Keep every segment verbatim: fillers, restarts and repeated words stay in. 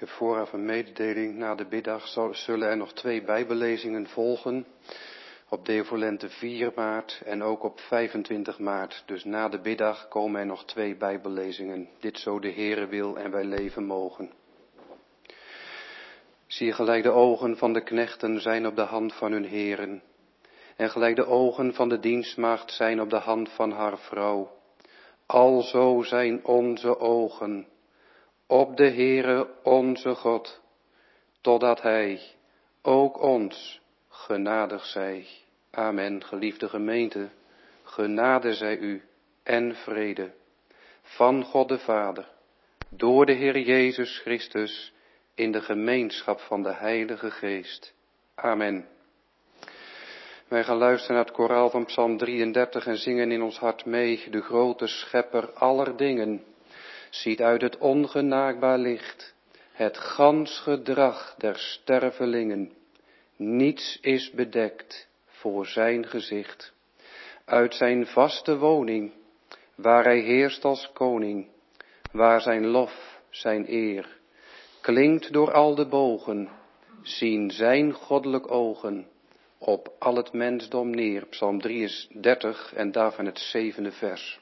heb vooraf een mededeling. Na de biddag zullen er nog twee bijbellezingen volgen. Op Devolente vier maart en ook op vijfentwintig maart. Dus na de biddag komen er nog twee bijbellezingen. Dit zo de Heere wil en wij leven mogen. Zie gelijk de ogen van de knechten zijn op de hand van hun heren. En gelijk de ogen van de dienstmaagd zijn op de hand van haar vrouw. Alzo zijn onze ogen op de Heere onze God, totdat Hij ook ons genadig zij. Amen. Geliefde gemeente, genade zij u en vrede van God de Vader, door de Heer Jezus Christus, in de gemeenschap van de Heilige Geest. Amen. Wij gaan luisteren naar het koraal van Psalm drieëndertig en zingen in ons hart mee. De grote schepper aller dingen ziet uit het ongenaakbaar licht het gans gedrag der stervelingen. Niets is bedekt voor zijn gezicht. Uit zijn vaste woning, waar hij heerst als koning, waar zijn lof, zijn eer, klinkt door al de bogen, zien zijn goddelijk ogen op al het mensdom neer. Psalm drieëndertig en daarvan het zevende vers.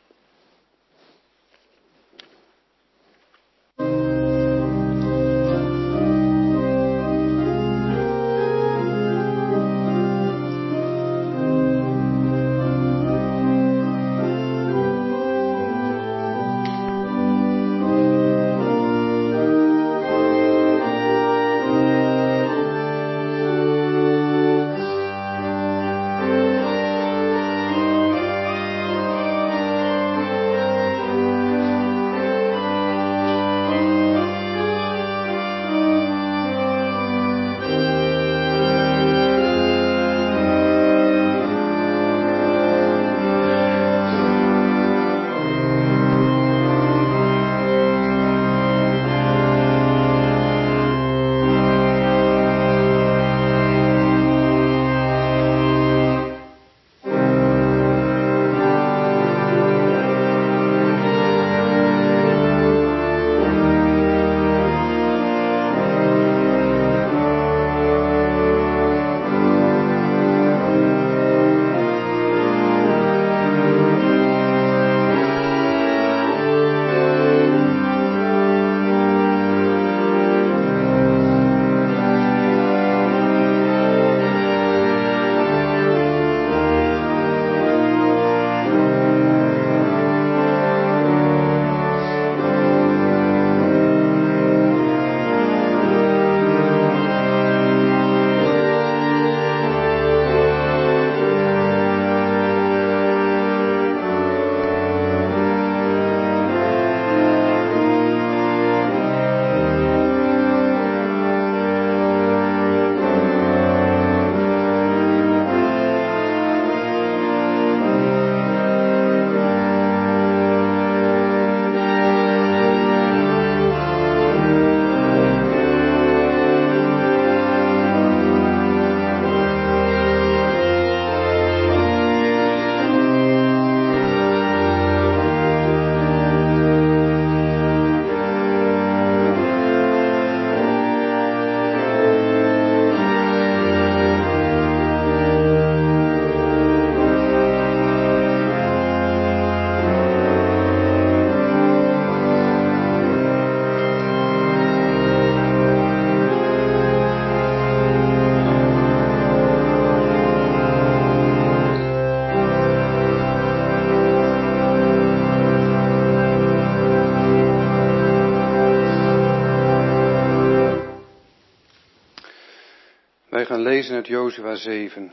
Wij gaan lezen uit Jozua zeven.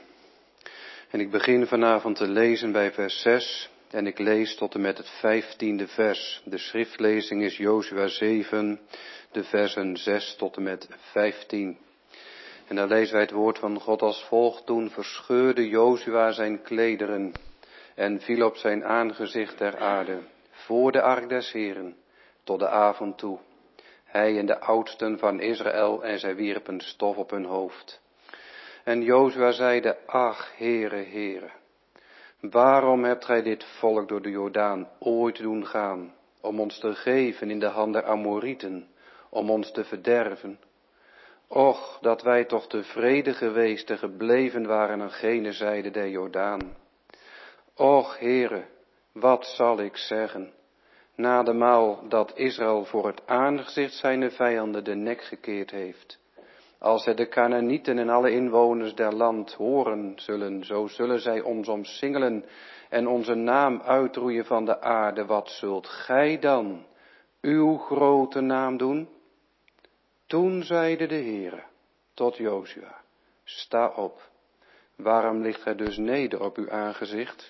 En ik begin vanavond te lezen bij vers zes en ik lees tot en met het vijftiende vers. De schriftlezing is Jozua zeven, de versen zes tot en met vijftien. En daar lezen wij het woord van God als volgt. Toen verscheurde Jozua zijn klederen en viel op zijn aangezicht ter aarde, voor de ark des Heren, tot de avond toe. Hij en de oudsten van Israël, en zij wierpen stof op hun hoofd. En Jozua zeide, ach, Heere, Heere, waarom hebt gij dit volk door de Jordaan ooit doen gaan, om ons te geven in de hand der Amorieten, om ons te verderven. Och, dat wij toch tevreden geweest en gebleven waren aan gene zijde der Jordaan. Och, Heere, wat zal ik zeggen, na de maal dat Israël voor het aangezicht zijner vijanden de nek gekeerd heeft. Als het de Kanaanieten en alle inwoners der land horen zullen, zo zullen zij ons omsingelen en onze naam uitroeien van de aarde. Wat zult gij dan uw grote naam doen? Toen zeide de Heere tot Jozua, sta op, waarom ligt gij dus neder op uw aangezicht?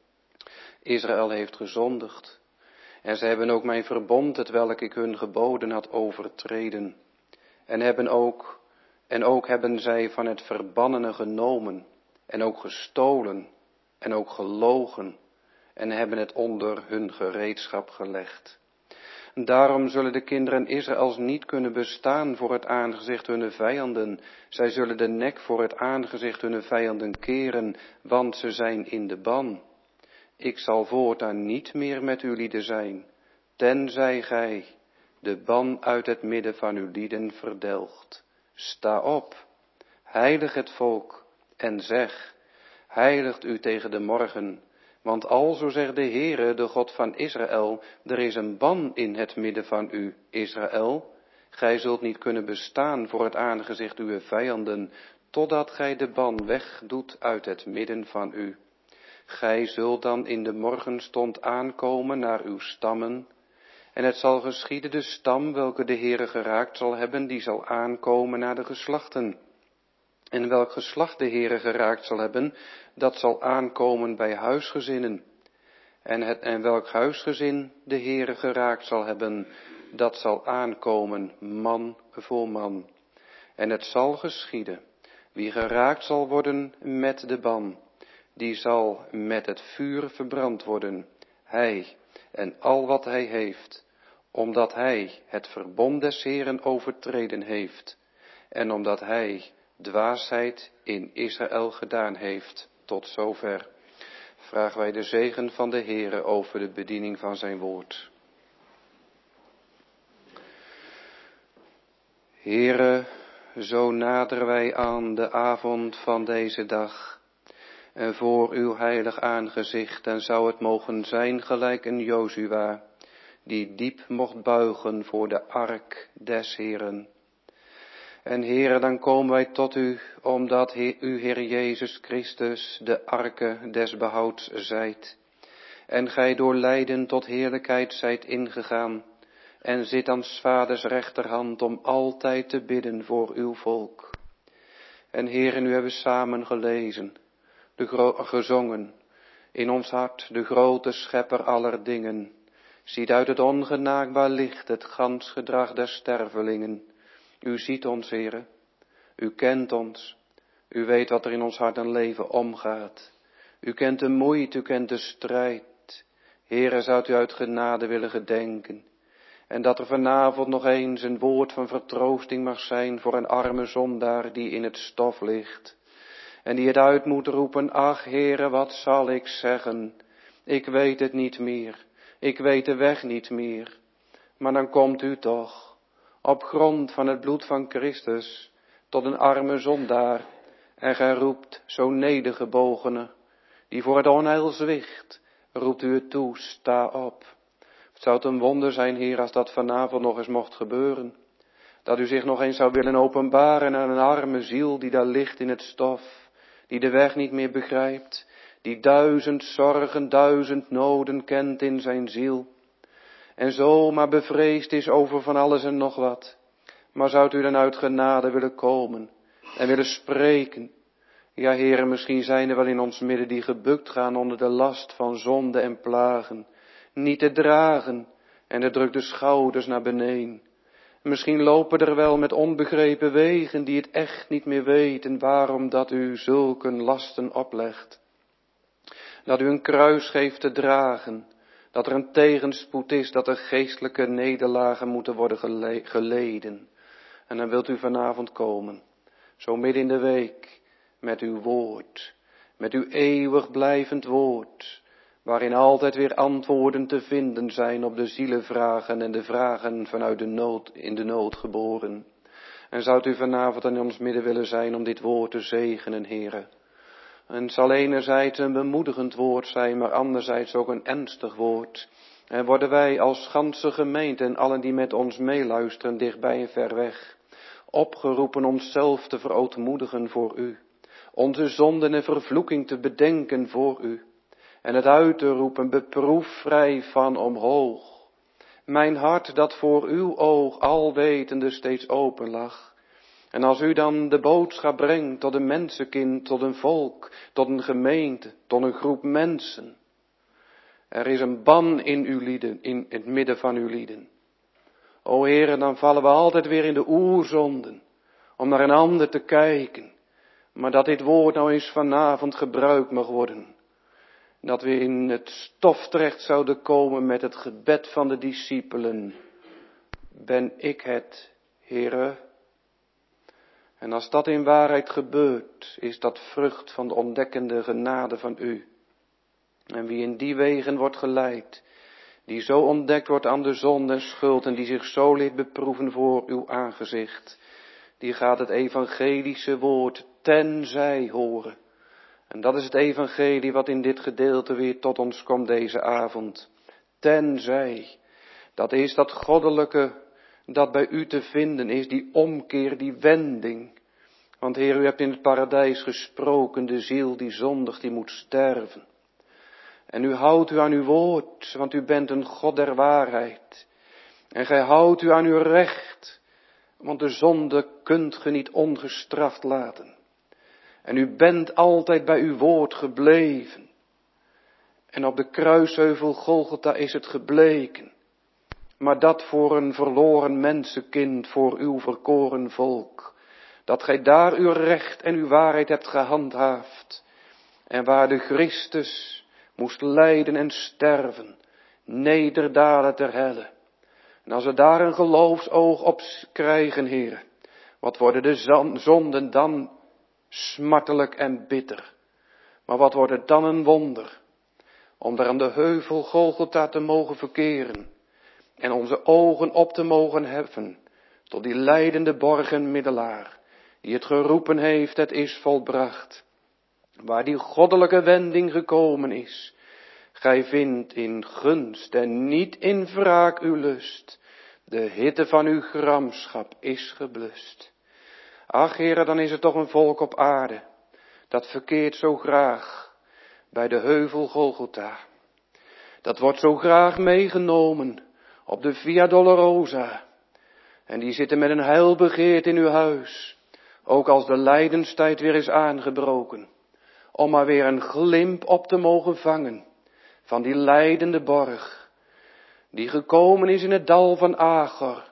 Israël heeft gezondigd en zij hebben ook mijn verbond, hetwelk ik hun geboden had, overtreden. En hebben ook, en ook hebben zij van het verbannene genomen en ook gestolen en ook gelogen en hebben het onder hun gereedschap gelegd. Daarom zullen de kinderen Israëls niet kunnen bestaan voor het aangezicht hunner vijanden. Zij zullen de nek voor het aangezicht hunner vijanden keren, want ze zijn in de ban. Ik zal voortaan niet meer met uw lieden zijn, tenzij gij de ban uit het midden van uw lieden verdelgt. Sta op, heilig het volk en zeg, heiligt u tegen de morgen. Want alzo zegt de Heere, de God van Israël, er is een ban in het midden van u, Israël. Gij zult niet kunnen bestaan voor het aangezicht uw vijanden, totdat gij de ban wegdoet uit het midden van u. Gij zult dan in de morgenstond aankomen naar uw stammen, en het zal geschieden de stam welke de Heere geraakt zal hebben, die zal aankomen naar de geslachten. En welk geslacht de Heere geraakt zal hebben, dat zal aankomen bij huisgezinnen. En, het, en welk huisgezin de Heere geraakt zal hebben, dat zal aankomen man voor man. En het zal geschieden, wie geraakt zal worden met de ban, die zal met het vuur verbrand worden, hij en al wat hij heeft, omdat hij het verbond des Heeren overtreden heeft, en omdat hij dwaasheid in Israël gedaan heeft. Tot zover vragen wij de zegen van de Heere over de bediening van zijn woord. Heere, zo naderen wij aan de avond van deze dag en voor uw heilig aangezicht, en zou het mogen zijn gelijk een Jozua, die diep mocht buigen voor de ark des Heeren. En Heere, dan komen wij tot u, omdat u, Heer Jezus Christus, de arke des behouds zijt. En gij door lijden tot heerlijkheid zijt ingegaan, en zit aan 's vaders rechterhand om altijd te bidden voor uw volk. En Heere, nu hebben we samen gelezen, de gro- gezongen, in ons hart de grote schepper aller dingen, ziet uit het ongenaakbaar licht het gans gedrag der stervelingen. U ziet ons, Heere, u kent ons, u weet wat er in ons hart en leven omgaat. U kent de moeite, u kent de strijd. Heere, zou u uit genade willen gedenken. En dat er vanavond nog eens een woord van vertroosting mag zijn voor een arme zondaar die in het stof ligt. En die het uit moet roepen, ach Heere, wat zal ik zeggen? Ik weet het niet meer, ik weet de weg niet meer. Maar dan komt u toch, op grond van het bloed van Christus, tot een arme zondaar, en gij roept, zo nedergebogene, die voor het onheil zwicht, roept u het toe, sta op. Het zou het een wonder zijn, Heer, als dat vanavond nog eens mocht gebeuren. Dat u zich nog eens zou willen openbaren aan een arme ziel die daar ligt in het stof, die de weg niet meer begrijpt, die duizend zorgen, duizend noden kent in zijn ziel. En zo maar bevreesd is over van alles en nog wat. Maar zou u dan uit genade willen komen en willen spreken? Ja, Heere, misschien zijn er wel in ons midden die gebukt gaan onder de last van zonde en plagen. Niet te dragen en het drukt de schouders naar beneden. Misschien lopen er wel met onbegrepen wegen die het echt niet meer weten waarom dat u zulke lasten oplegt. Dat u een kruis geeft te dragen. Dat er een tegenspoed is, dat er geestelijke nederlagen moeten worden gele- geleden. En dan wilt u vanavond komen, zo midden in de week, met uw woord, met uw eeuwig blijvend woord, waarin altijd weer antwoorden te vinden zijn op de zielenvragen en de vragen vanuit de nood, in de nood geboren. En zou u vanavond in ons midden willen zijn om dit woord te zegenen, Heere. En het zal enerzijds een bemoedigend woord zijn, maar anderzijds ook een ernstig woord. En worden wij als ganse gemeente en allen die met ons meeluisteren, dichtbij en ver weg, opgeroepen onszelf te verootmoedigen voor u. Onze zonden en vervloeking te bedenken voor u. En het uit te roepen, beproef vrij van omhoog. Mijn hart dat voor uw oog alwetende steeds open lag. En als u dan de boodschap brengt tot een mensenkind, tot een volk, tot een gemeente, tot een groep mensen. Er is een ban in uw lieden, in het midden van uw lieden. O Heere, dan vallen we altijd weer in de oerzonden, om naar een ander te kijken. Maar dat dit woord nou eens vanavond gebruikt mag worden. Dat we in het stof terecht zouden komen met het gebed van de discipelen. Ben ik het, Heere? En als dat in waarheid gebeurt, is dat vrucht van de ontdekkende genade van u. En wie in die wegen wordt geleid, die zo ontdekt wordt aan de zonde en schuld en die zich zo liet beproeven voor uw aangezicht, die gaat het evangelische woord tenzij horen. En dat is het evangelie wat in dit gedeelte weer tot ons komt deze avond. Tenzij, dat is dat goddelijke dat bij u te vinden is, die omkeer, die wending. Want Heer, u hebt in het paradijs gesproken, de ziel die zondigt, die moet sterven. En u houdt u aan uw woord, want u bent een God der waarheid. En gij houdt u aan uw recht, want de zonde kunt ge niet ongestraft laten. En u bent altijd bij uw woord gebleven. En op de kruisheuvel Golgotha is het gebleken. Maar dat voor een verloren mensenkind, voor uw verkoren volk. Dat gij daar uw recht en uw waarheid hebt gehandhaafd. En waar de Christus moest lijden en sterven, nederdalen ter helle. En als we daar een geloofsoog op krijgen, Heer, wat worden de zonden dan smartelijk en bitter. Maar wat wordt het dan een wonder, om daar aan de heuvel Golgotha te mogen verkeren. En onze ogen op te mogen heffen, tot die lijdende borg en middelaar, die het geroepen heeft, het is volbracht. Waar die goddelijke wending gekomen is, gij vindt in gunst en niet in wraak uw lust, de hitte van uw gramschap is geblust. Ach, Heere, dan is er toch een volk op aarde, dat verkeert zo graag bij de heuvel Golgotha. Dat wordt zo graag meegenomen op de Via Dolorosa. En die zitten met een heilbegeert in uw huis, ook als de lijdenstijd weer is aangebroken, om maar weer een glimp op te mogen vangen van die lijdende borg, die gekomen is in het dal van Agor,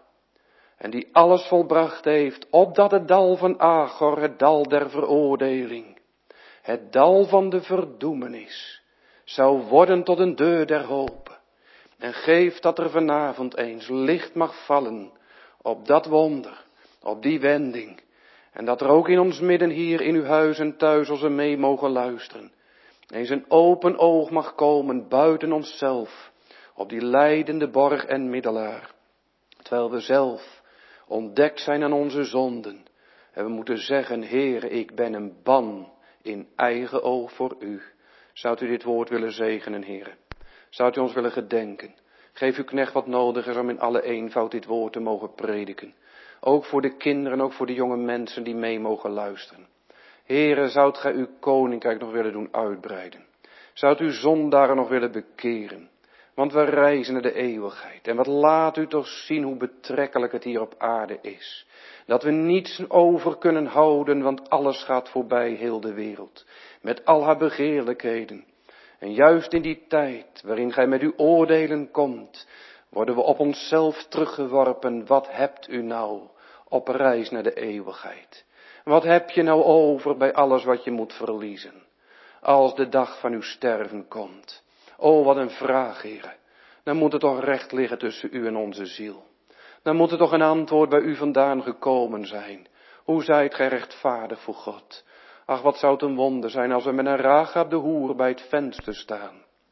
en die alles volbracht heeft, opdat het dal van Agor, het dal der veroordeling, het dal van de verdoemenis, zou worden tot een deur der hoop. En geef dat er vanavond eens licht mag vallen op dat wonder, op die wending. En dat er ook in ons midden hier in uw huis en thuis, als we mee mogen luisteren, eens een open oog mag komen buiten onszelf, op die lijdende borg en middelaar. Terwijl we zelf ontdekt zijn aan onze zonden. En we moeten zeggen, Heere, ik ben een ban in eigen oog voor u. Zou u dit woord willen zegenen, Heere? Zou u ons willen gedenken? Geef uw knecht wat nodig is om in alle eenvoud dit woord te mogen prediken. Ook voor de kinderen, ook voor de jonge mensen die mee mogen luisteren. Heere, zoudt gij uw koninkrijk nog willen doen uitbreiden? Zoudt u zondaren nog willen bekeren? Want we reizen naar de eeuwigheid. En wat laat u toch zien hoe betrekkelijk het hier op aarde is. Dat we niets over kunnen houden, want alles gaat voorbij, heel de wereld. Met al haar begeerlijkheden. En juist in die tijd waarin gij met uw oordelen komt, worden we op onszelf teruggeworpen. Wat hebt u nou op reis naar de eeuwigheid? Wat heb je nou over bij alles wat je moet verliezen? Als de dag van uw sterven komt. O, wat een vraag, Heere. Dan moet het toch recht liggen tussen u en onze ziel. Dan moet er toch een antwoord bij u vandaan gekomen zijn. Hoe zijt gij rechtvaardig voor God? Ach, wat zou het een wonder zijn als we met een Rahab de hoer bij het venster staan.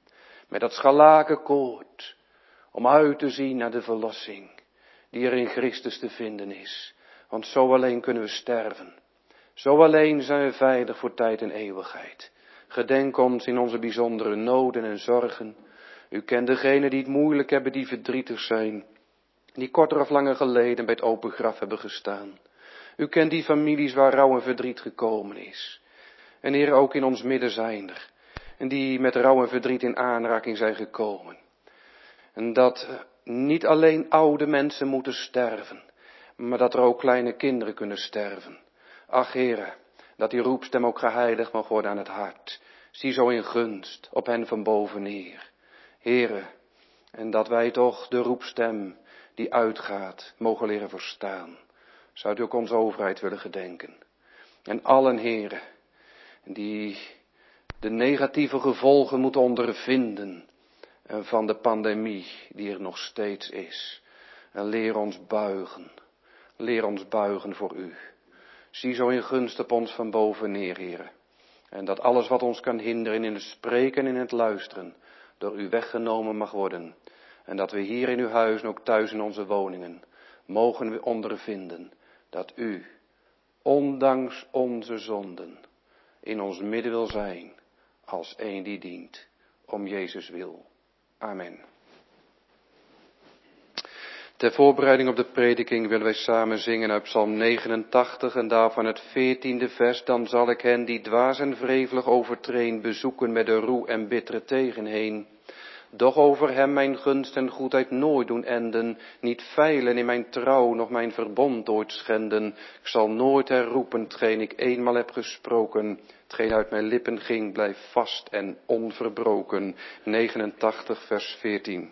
Met dat scharlakenkoord. Om uit te zien naar de verlossing. Die er in Christus te vinden is. Want zo alleen kunnen we sterven. Zo alleen zijn we veilig voor tijd en eeuwigheid. Gedenk ons in onze bijzondere noden en zorgen. U kent degenen die het moeilijk hebben, die verdrietig zijn. Die korter of langer geleden bij het open graf hebben gestaan. U kent die families waar rouw en verdriet gekomen is. En Heer, ook in ons midden zijn er. En die met rouw en verdriet in aanraking zijn gekomen. En dat niet alleen oude mensen moeten sterven. Maar dat er ook kleine kinderen kunnen sterven. Ach Heere, dat die roepstem ook geheiligd mag worden aan het hart. Zie zo in gunst op hen van boven neer. Heere, en dat wij toch de roepstem die uitgaat mogen leren verstaan. Zou u ook onze overheid willen gedenken. En allen Heere, die de negatieve gevolgen moeten ondervinden van de pandemie die er nog steeds is. En leer ons buigen. Leer ons buigen voor u. Zie zo in gunst op ons van boven neer, Heere. En dat alles wat ons kan hinderen in het spreken en in het luisteren, door u weggenomen mag worden. En dat we hier in uw huis en ook thuis in onze woningen, mogen we ondervinden dat u, ondanks onze zonden, in ons midden wil zijn, als een die dient, om Jezus wil. Amen. Ter voorbereiding op de prediking willen wij samen zingen uit Psalm negenentachtig en daarvan het veertiende vers. Dan zal ik hen die dwaas en wrevelig overtreden bezoeken met de roe en bittere tegenheen. Doch over hem mijn gunst en goedheid nooit doen enden, niet veilen in mijn trouw, nog mijn verbond ooit schenden. Ik zal nooit herroepen, hetgeen ik eenmaal heb gesproken, hetgeen uit mijn lippen ging, blijft vast en onverbroken. negenentachtig vers veertien.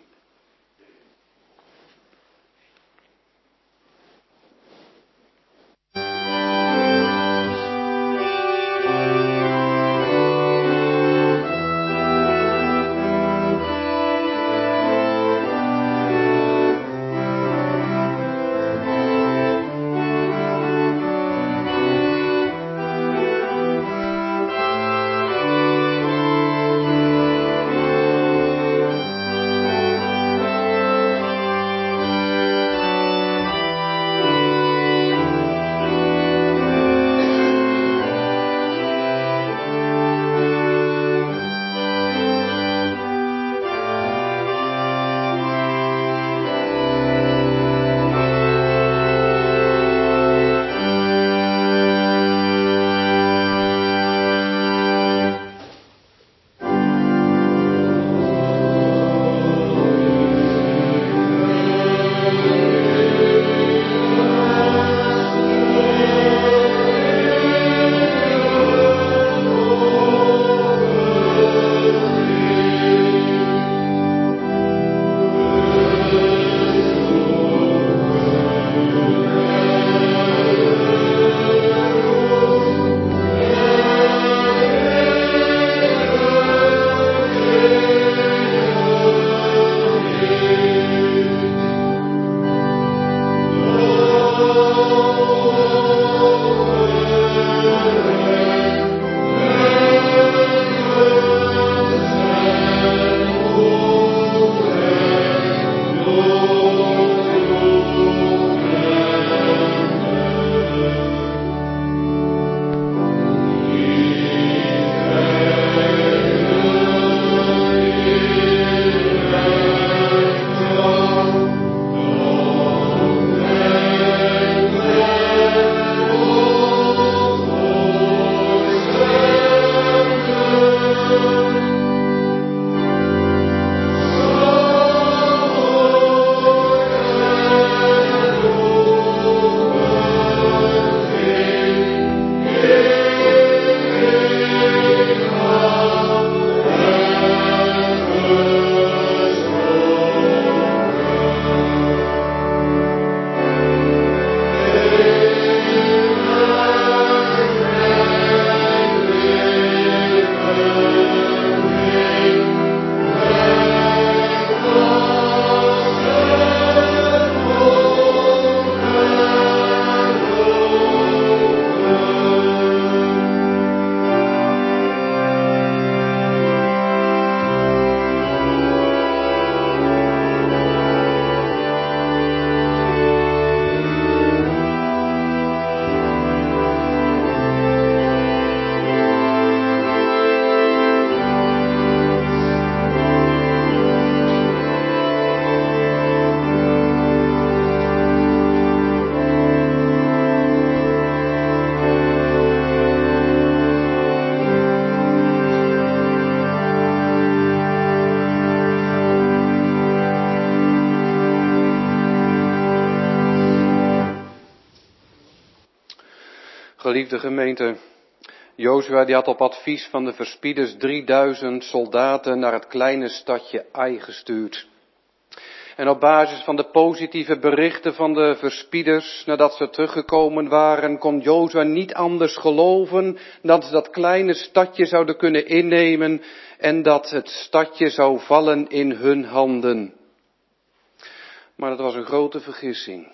Geliefde gemeente, Jozua die had op advies van de verspieders drieduizend soldaten naar het kleine stadje Ai gestuurd. En op basis van de positieve berichten van de verspieders, nadat ze teruggekomen waren, kon Jozua niet anders geloven dat ze dat kleine stadje zouden kunnen innemen en dat het stadje zou vallen in hun handen. Maar dat was een grote vergissing.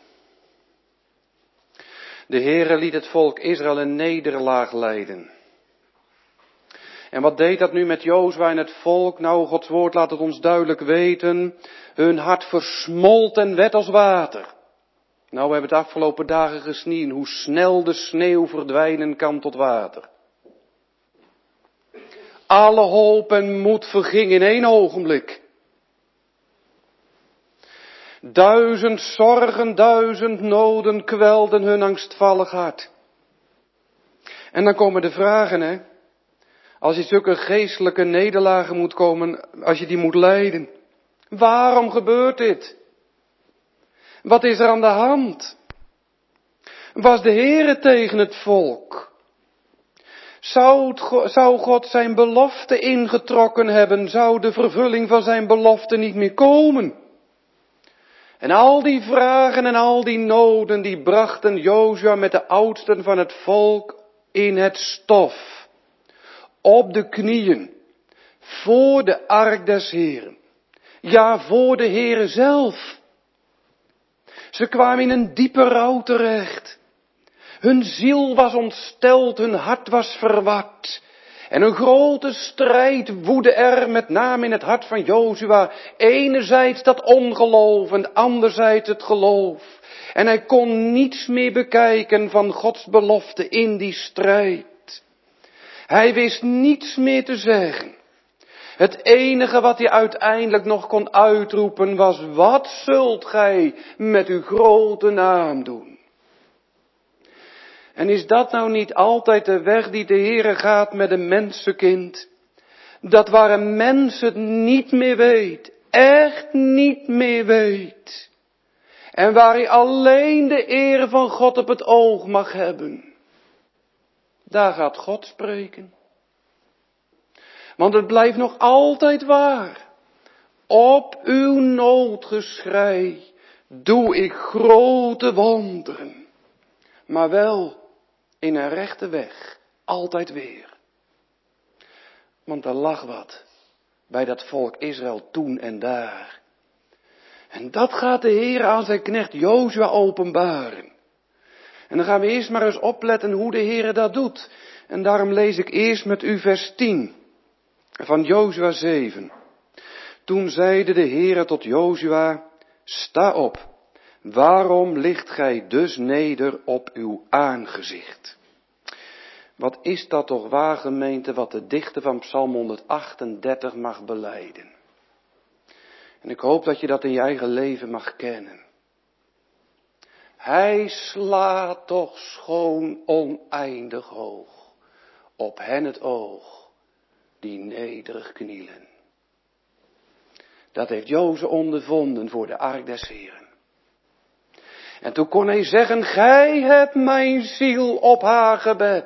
De Heere liet het volk Israël een nederlaag lijden. En wat deed dat nu met Jozua en het volk? Nou, Gods woord laat het ons duidelijk weten. Hun hart versmolt en werd als water. Nou, we hebben het afgelopen dagen gezien hoe snel de sneeuw verdwijnen kan tot water. Alle hoop en moed verging in één ogenblik. Duizend zorgen, duizend noden kwelden hun angstvallig hart. En dan komen de vragen, hè. Als je zulke geestelijke nederlagen moet komen, als je die moet lijden. Waarom gebeurt dit? Wat is er aan de hand? Was de Heere tegen het volk? Zou, het, zou God zijn belofte ingetrokken hebben? Zou de vervulling van zijn belofte niet meer komen? En al die vragen en al die noden, die brachten Jozua met de oudsten van het volk in het stof. Op de knieën, voor de ark des Heeren. Ja, voor de Heere zelf. Ze kwamen in een diepe rouw terecht. Hun ziel was ontsteld, hun hart was verward. En een grote strijd woedde er, met name in het hart van Jozua. Enerzijds dat ongeloof en anderzijds het geloof. En hij kon niets meer bekijken van Gods belofte in die strijd. Hij wist niets meer te zeggen. Het enige wat hij uiteindelijk nog kon uitroepen was: wat zult gij met uw grote naam doen? En is dat nou niet altijd de weg die de Heere gaat met een mensenkind? Dat waar een mens het niet meer weet, echt niet meer weet. En waar hij alleen de eer van God op het oog mag hebben. Daar gaat God spreken. Want het blijft nog altijd waar. Op uw noodgeschrei doe ik grote wonderen. Maar wel in een rechte weg. Altijd weer. Want er lag wat bij dat volk Israël toen en daar. En dat gaat de Heer aan zijn knecht Jozua openbaren. En dan gaan we eerst maar eens opletten hoe de Heer dat doet. En daarom lees ik eerst met u vers tien van Jozua zeven. Toen zeide de Heer tot Jozua: sta op, waarom ligt gij dus neder op uw aangezicht? Wat is dat toch waar, gemeente, wat de dichter van Psalm honderdachtendertig mag belijden. En ik hoop dat je dat in je eigen leven mag kennen. Hij slaat toch schoon oneindig hoog op hen het oog die nederig knielen. Dat heeft Jozua ondervonden voor de ark des Heeren. En toen kon hij zeggen: gij hebt mijn ziel op haar gebed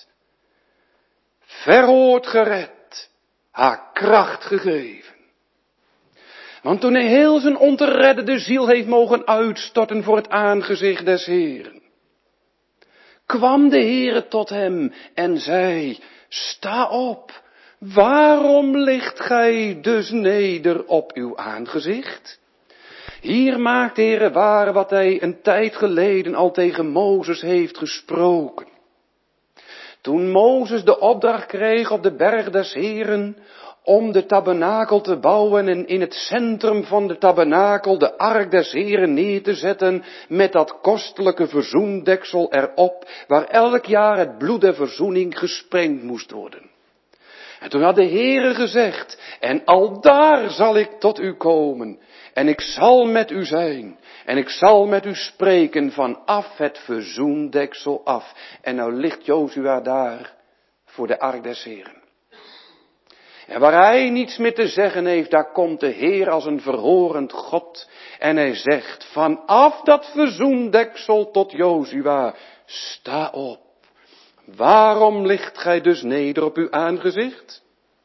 verhoord, gered, haar kracht gegeven. Want toen hij heel zijn ontereddende ziel heeft mogen uitstorten voor het aangezicht des Heeren, kwam de Heere tot hem en zei: sta op, waarom ligt gij dus neder op uw aangezicht? Hier maakt de Heere waar wat hij een tijd geleden al tegen Mozes heeft gesproken. Toen Mozes de opdracht kreeg op de berg des Heeren om de tabernakel te bouwen en in het centrum van de tabernakel de ark des Heeren neer te zetten met dat kostelijke verzoendeksel erop, waar elk jaar het bloed der verzoening gesprengd moest worden. En toen had de Heere gezegd: en aldaar zal ik tot u komen en ik zal met u zijn en ik zal met u spreken vanaf het verzoendeksel af. En nou ligt Jozua daar voor de ark des Heeren. En waar hij niets meer te zeggen heeft, daar komt de Heer als een verhorend God. En hij zegt vanaf dat verzoendeksel tot Jozua: sta op, Waarom ligt gij dus neder op uw aangezicht?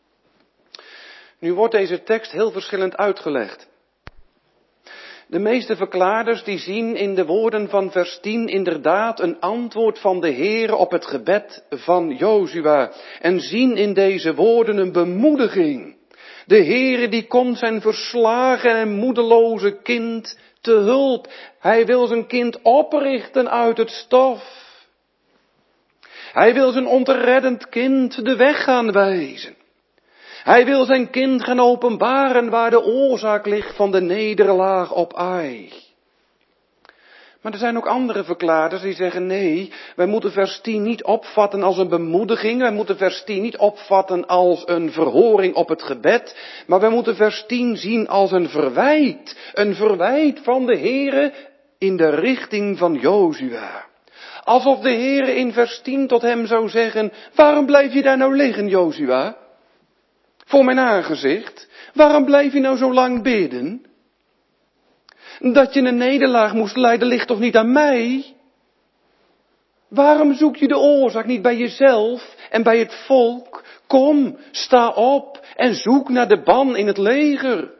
Nu wordt deze tekst heel verschillend uitgelegd. De meeste verklaarders die zien in de woorden van vers tien inderdaad een antwoord van de Heere op het gebed van Jozua. En zien in deze woorden een bemoediging. De Heere die komt zijn verslagen en moedeloze kind te hulp. Hij wil zijn kind oprichten uit het stof. Hij wil zijn ontereddend kind de weg gaan wijzen. Hij wil zijn kind gaan openbaren waar de oorzaak ligt van de nederlaag op Ai. Maar er zijn ook andere verklaarders die zeggen nee, wij moeten vers tien niet opvatten als een bemoediging. Wij moeten vers tien niet opvatten als een verhoring op het gebed. Maar wij moeten vers tien zien als een verwijt. Een verwijt van de Heere in de richting van Jozua. Alsof de Heere in vers tien tot hem zou zeggen, waarom blijf je daar nou liggen, Jozua? Voor mijn aangezicht, waarom blijf je nou zo lang bidden? Dat je een nederlaag moest lijden ligt toch niet aan mij? Waarom zoek je de oorzaak niet bij jezelf en bij het volk? Kom, sta op en zoek naar de ban in het leger.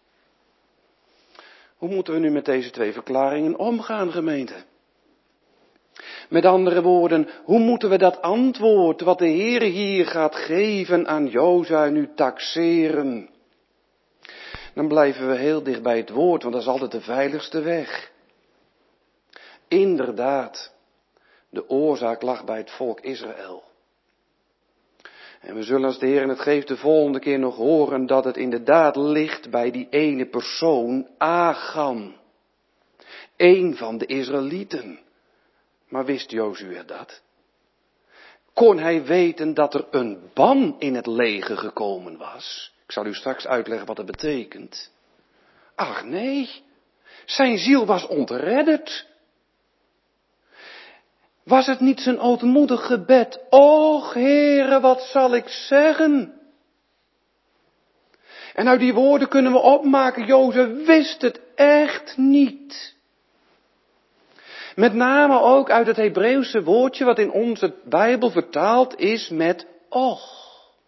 Hoe moeten we nu met deze twee verklaringen omgaan, gemeente? Met andere woorden, hoe moeten we dat antwoord wat de Heere hier gaat geven aan Jozua nu taxeren? Dan blijven we heel dicht bij het woord, want dat is altijd de veiligste weg. Inderdaad, de oorzaak lag bij het volk Israël. En we zullen als de Heer het geeft de volgende keer nog horen dat het inderdaad ligt bij die ene persoon, Achan. Eén van de Israëlieten. Maar wist Jozua dat? Kon hij weten dat er een ban in het leger gekomen was? Ik zal u straks uitleggen wat dat betekent. Ach nee, zijn ziel was ontredderd. Was het niet zijn ootmoedig gebed? Och Heere, wat zal ik zeggen? En uit die woorden kunnen we opmaken, Jozua wist het echt niet. Met name ook uit het Hebreeuwse woordje wat in onze Bijbel vertaald is met och.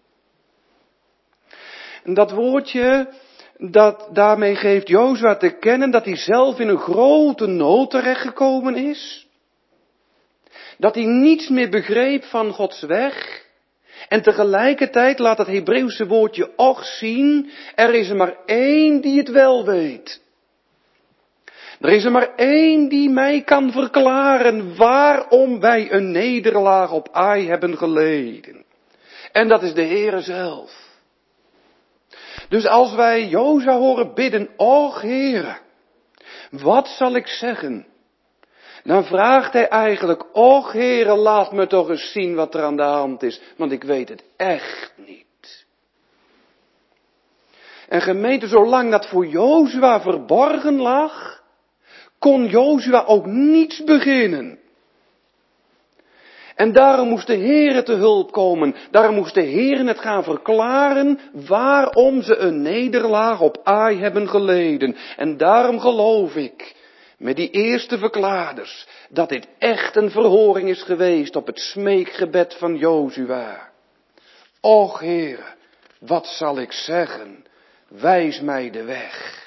En dat woordje, dat, daarmee geeft Jozua te kennen dat hij zelf in een grote nood terechtgekomen is. Dat hij niets meer begreep van Gods weg. En tegelijkertijd laat het Hebreeuwse woordje och zien, er is er maar één die het wel weet. Er is er maar één die mij kan verklaren waarom wij een nederlaag op Ai hebben geleden. En dat is de Heere zelf. Dus als wij Jozua horen bidden, och Heere, wat zal ik zeggen? Dan vraagt hij eigenlijk, och Heere, laat me toch eens zien wat er aan de hand is, want ik weet het echt niet. En gemeente, zolang dat voor Jozua verborgen lag, kon Jozua ook niets beginnen. En daarom moest de Heere te hulp komen. Daarom moest de Heere het gaan verklaren waarom ze een nederlaag op Ai hebben geleden. En daarom geloof ik, met die eerste verklaarders, dat dit echt een verhoring is geweest op het smeekgebed van Jozua. Och Heere, wat zal ik zeggen? Wijs mij de weg.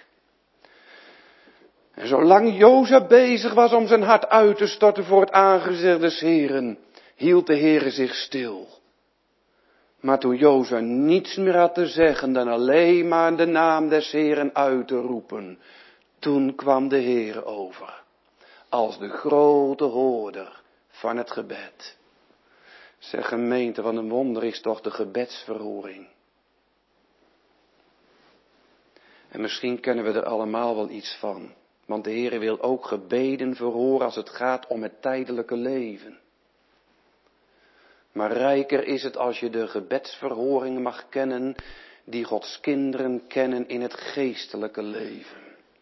En zolang Jozua bezig was om zijn hart uit te storten voor het aangezicht des Heeren, hield de Heere zich stil. Maar toen Jozua niets meer had te zeggen dan alleen maar de naam des Heeren uit te roepen, toen kwam de Heere over, als de grote hoorder van het gebed. Zeg gemeente, wat een wonder is toch de gebedsverhoring. En misschien kennen we er allemaal wel iets van. Want de Heere wil ook gebeden verhoren als het gaat om het tijdelijke leven. Maar rijker is het als je de gebedsverhoringen mag kennen die Gods kinderen kennen in het geestelijke leven.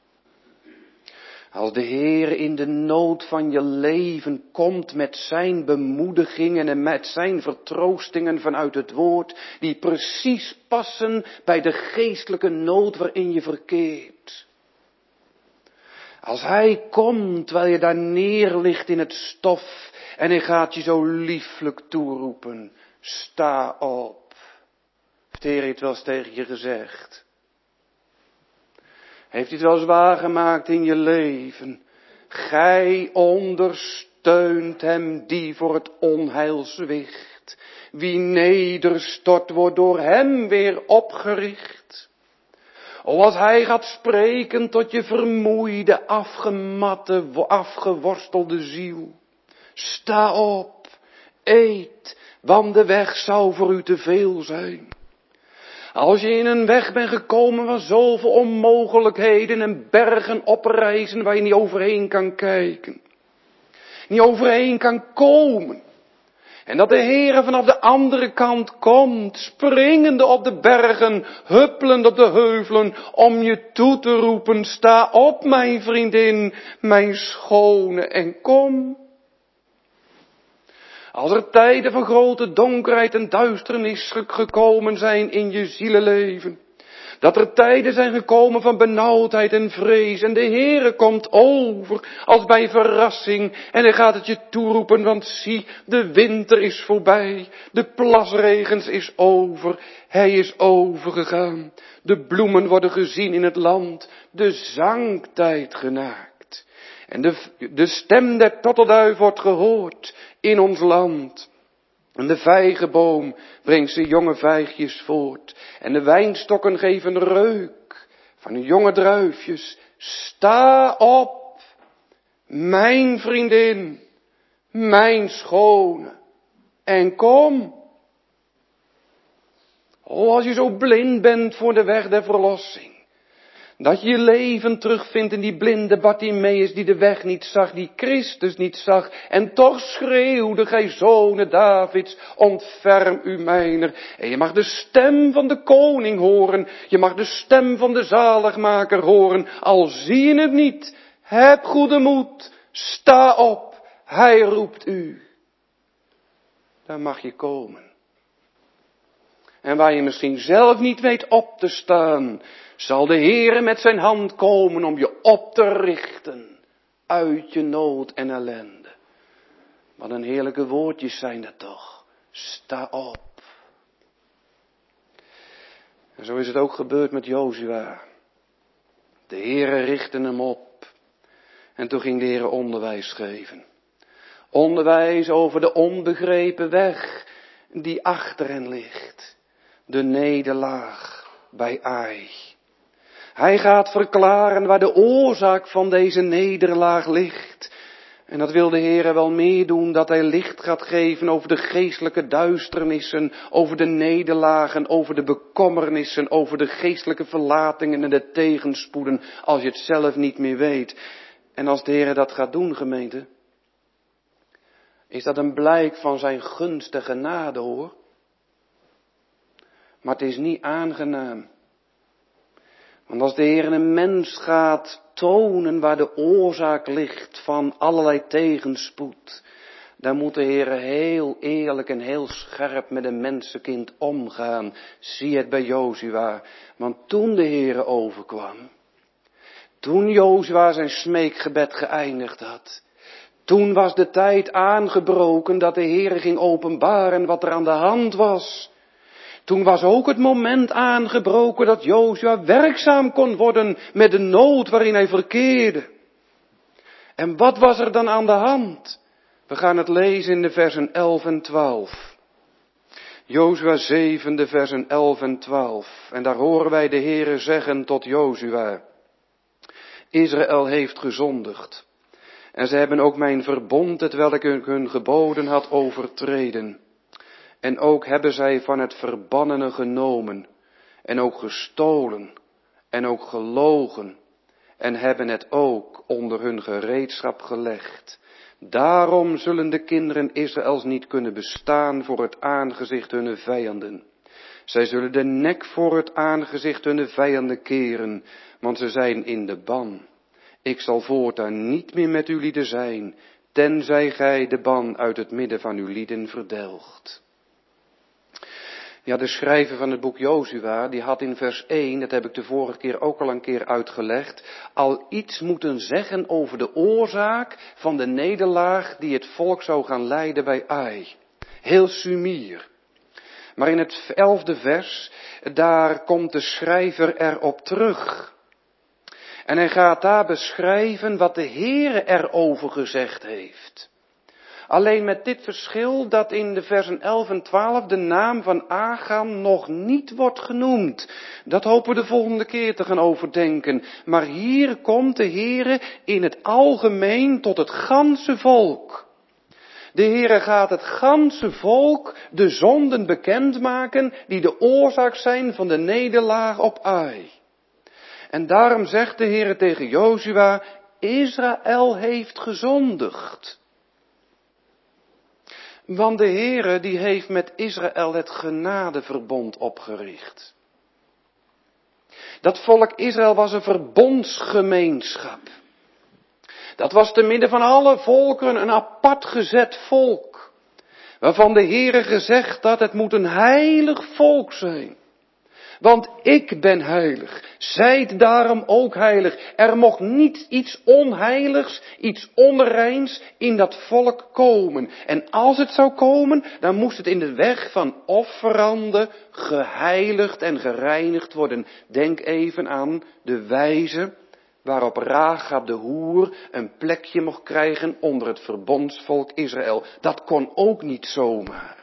Als de Heere in de nood van je leven komt met zijn bemoedigingen en met zijn vertroostingen vanuit het woord, die precies passen bij de geestelijke nood waarin je verkeert. Als hij komt, terwijl je daar neerligt in het stof en hij gaat je zo lieflijk toeroepen. Sta op. Heeft de Heer het wel eens tegen je gezegd? Heeft hij het wel zwaar gemaakt in je leven? Gij ondersteunt hem die voor het onheil zwicht. Wie nederstort wordt door hem weer opgericht. O, als hij gaat spreken tot je vermoeide, afgematte, afgeworstelde ziel. Sta op, eet, want de weg zou voor u te veel zijn. Als je in een weg bent gekomen van zoveel onmogelijkheden en bergen oprijzen waar je niet overheen kan kijken. Niet overheen kan komen. En dat de Heere vanaf de andere kant komt, springende op de bergen, huppelend op de heuvelen, om je toe te roepen, sta op mijn vriendin, mijn schone en kom. Als er tijden van grote donkerheid en duisternis gekomen zijn in je zielenleven. Dat er tijden zijn gekomen van benauwdheid en vrees. En de Heere komt over als bij verrassing. En hij gaat het je toeroepen, want zie, de winter is voorbij. De plasregens is over. Hij is overgegaan. De bloemen worden gezien in het land. De zangtijd genaakt. En de, de stem der tottelduif wordt gehoord in ons land. En de vijgenboom brengt zijn jonge vijgjes voort. En de wijnstokken geven reuk van de jonge druifjes. Sta op, mijn vriendin, mijn schone, en kom. O, als je zo blind bent voor de weg der verlossing. Dat je je leven terugvindt in die blinde Bartimeus die de weg niet zag, die Christus niet zag. En toch schreeuwde gij zonen Davids, ontferm u mijner. En je mag de stem van de koning horen, je mag de stem van de zaligmaker horen. Al zie je het niet, heb goede moed, sta op, hij roept u. Daar mag je komen. En waar je misschien zelf niet weet op te staan, zal de Heere met zijn hand komen om je op te richten uit je nood en ellende. Wat een heerlijke woordjes zijn dat toch. Sta op. En zo is het ook gebeurd met Jozua. De Heere richtte hem op. En toen ging de Heere onderwijs geven. Onderwijs over de onbegrepen weg die achter hen ligt. De nederlaag bij Ai. Hij gaat verklaren waar de oorzaak van deze nederlaag ligt. En dat wil de Heere wel meer doen, dat hij licht gaat geven over de geestelijke duisternissen, over de nederlagen, over de bekommernissen, over de geestelijke verlatingen en de tegenspoeden, als je het zelf niet meer weet. En als de Heere dat gaat doen, gemeente, is dat een blijk van zijn gunstige genade, hoor. Maar het is niet aangenaam. Want als de Heer een mens gaat tonen waar de oorzaak ligt van allerlei tegenspoed, dan moet de Heer heel eerlijk en heel scherp met een mensenkind omgaan. Zie het bij Jozua. Want toen de Heer overkwam, toen Jozua zijn smeekgebed geëindigd had, toen was de tijd aangebroken dat de Heer ging openbaren wat er aan de hand was. Toen was ook het moment aangebroken dat Jozua werkzaam kon worden met de nood waarin hij verkeerde. En wat was er dan aan de hand? We gaan het lezen in de versen elf en twaalf. Jozua zeven, de versen elf en twaalf. En daar horen wij de Heere zeggen tot Jozua: Israël heeft gezondigd. En ze hebben ook mijn verbond, hetwelk ik hun geboden had, overtreden. En ook hebben zij van het verbannene genomen, en ook gestolen, en ook gelogen, en hebben het ook onder hun gereedschap gelegd. Daarom zullen de kinderen Israëls niet kunnen bestaan voor het aangezicht hunner vijanden. Zij zullen de nek voor het aangezicht hunner vijanden keren, want ze zijn in de ban. Ik zal voortaan niet meer met uw lieden zijn, tenzij gij de ban uit het midden van uw lieden verdelgt. Ja, de schrijver van het boek Jozua, die had in vers één, dat heb ik de vorige keer ook al een keer uitgelegd, al iets moeten zeggen over de oorzaak van de nederlaag die het volk zou gaan lijden bij Ai. Heel sumier. Maar in het elfde vers, daar komt de schrijver erop terug. En hij gaat daar beschrijven wat de Heere erover gezegd heeft. Alleen met dit verschil dat in de versen elf en twaalf de naam van Achan nog niet wordt genoemd. Dat hopen we de volgende keer te gaan overdenken. Maar hier komt de Heere in het algemeen tot het ganse volk. De Heere gaat het ganse volk de zonden bekendmaken die de oorzaak zijn van de nederlaag op Ai. En daarom zegt de Heere tegen Jozua, Israël heeft gezondigd. Want de Heere die heeft met Israël het genadeverbond opgericht. Dat volk Israël was een verbondsgemeenschap. Dat was te midden van alle volkeren een apart gezet volk. Waarvan de Heere gezegd had, het moet een heilig volk zijn. Want ik ben heilig, zijt daarom ook heilig. Er mocht niet iets onheiligs, iets onreins in dat volk komen. En als het zou komen, dan moest het in de weg van offeranden geheiligd en gereinigd worden. Denk even aan de wijze waarop Rachab de hoer een plekje mocht krijgen onder het verbondsvolk Israël. Dat kon ook niet zomaar.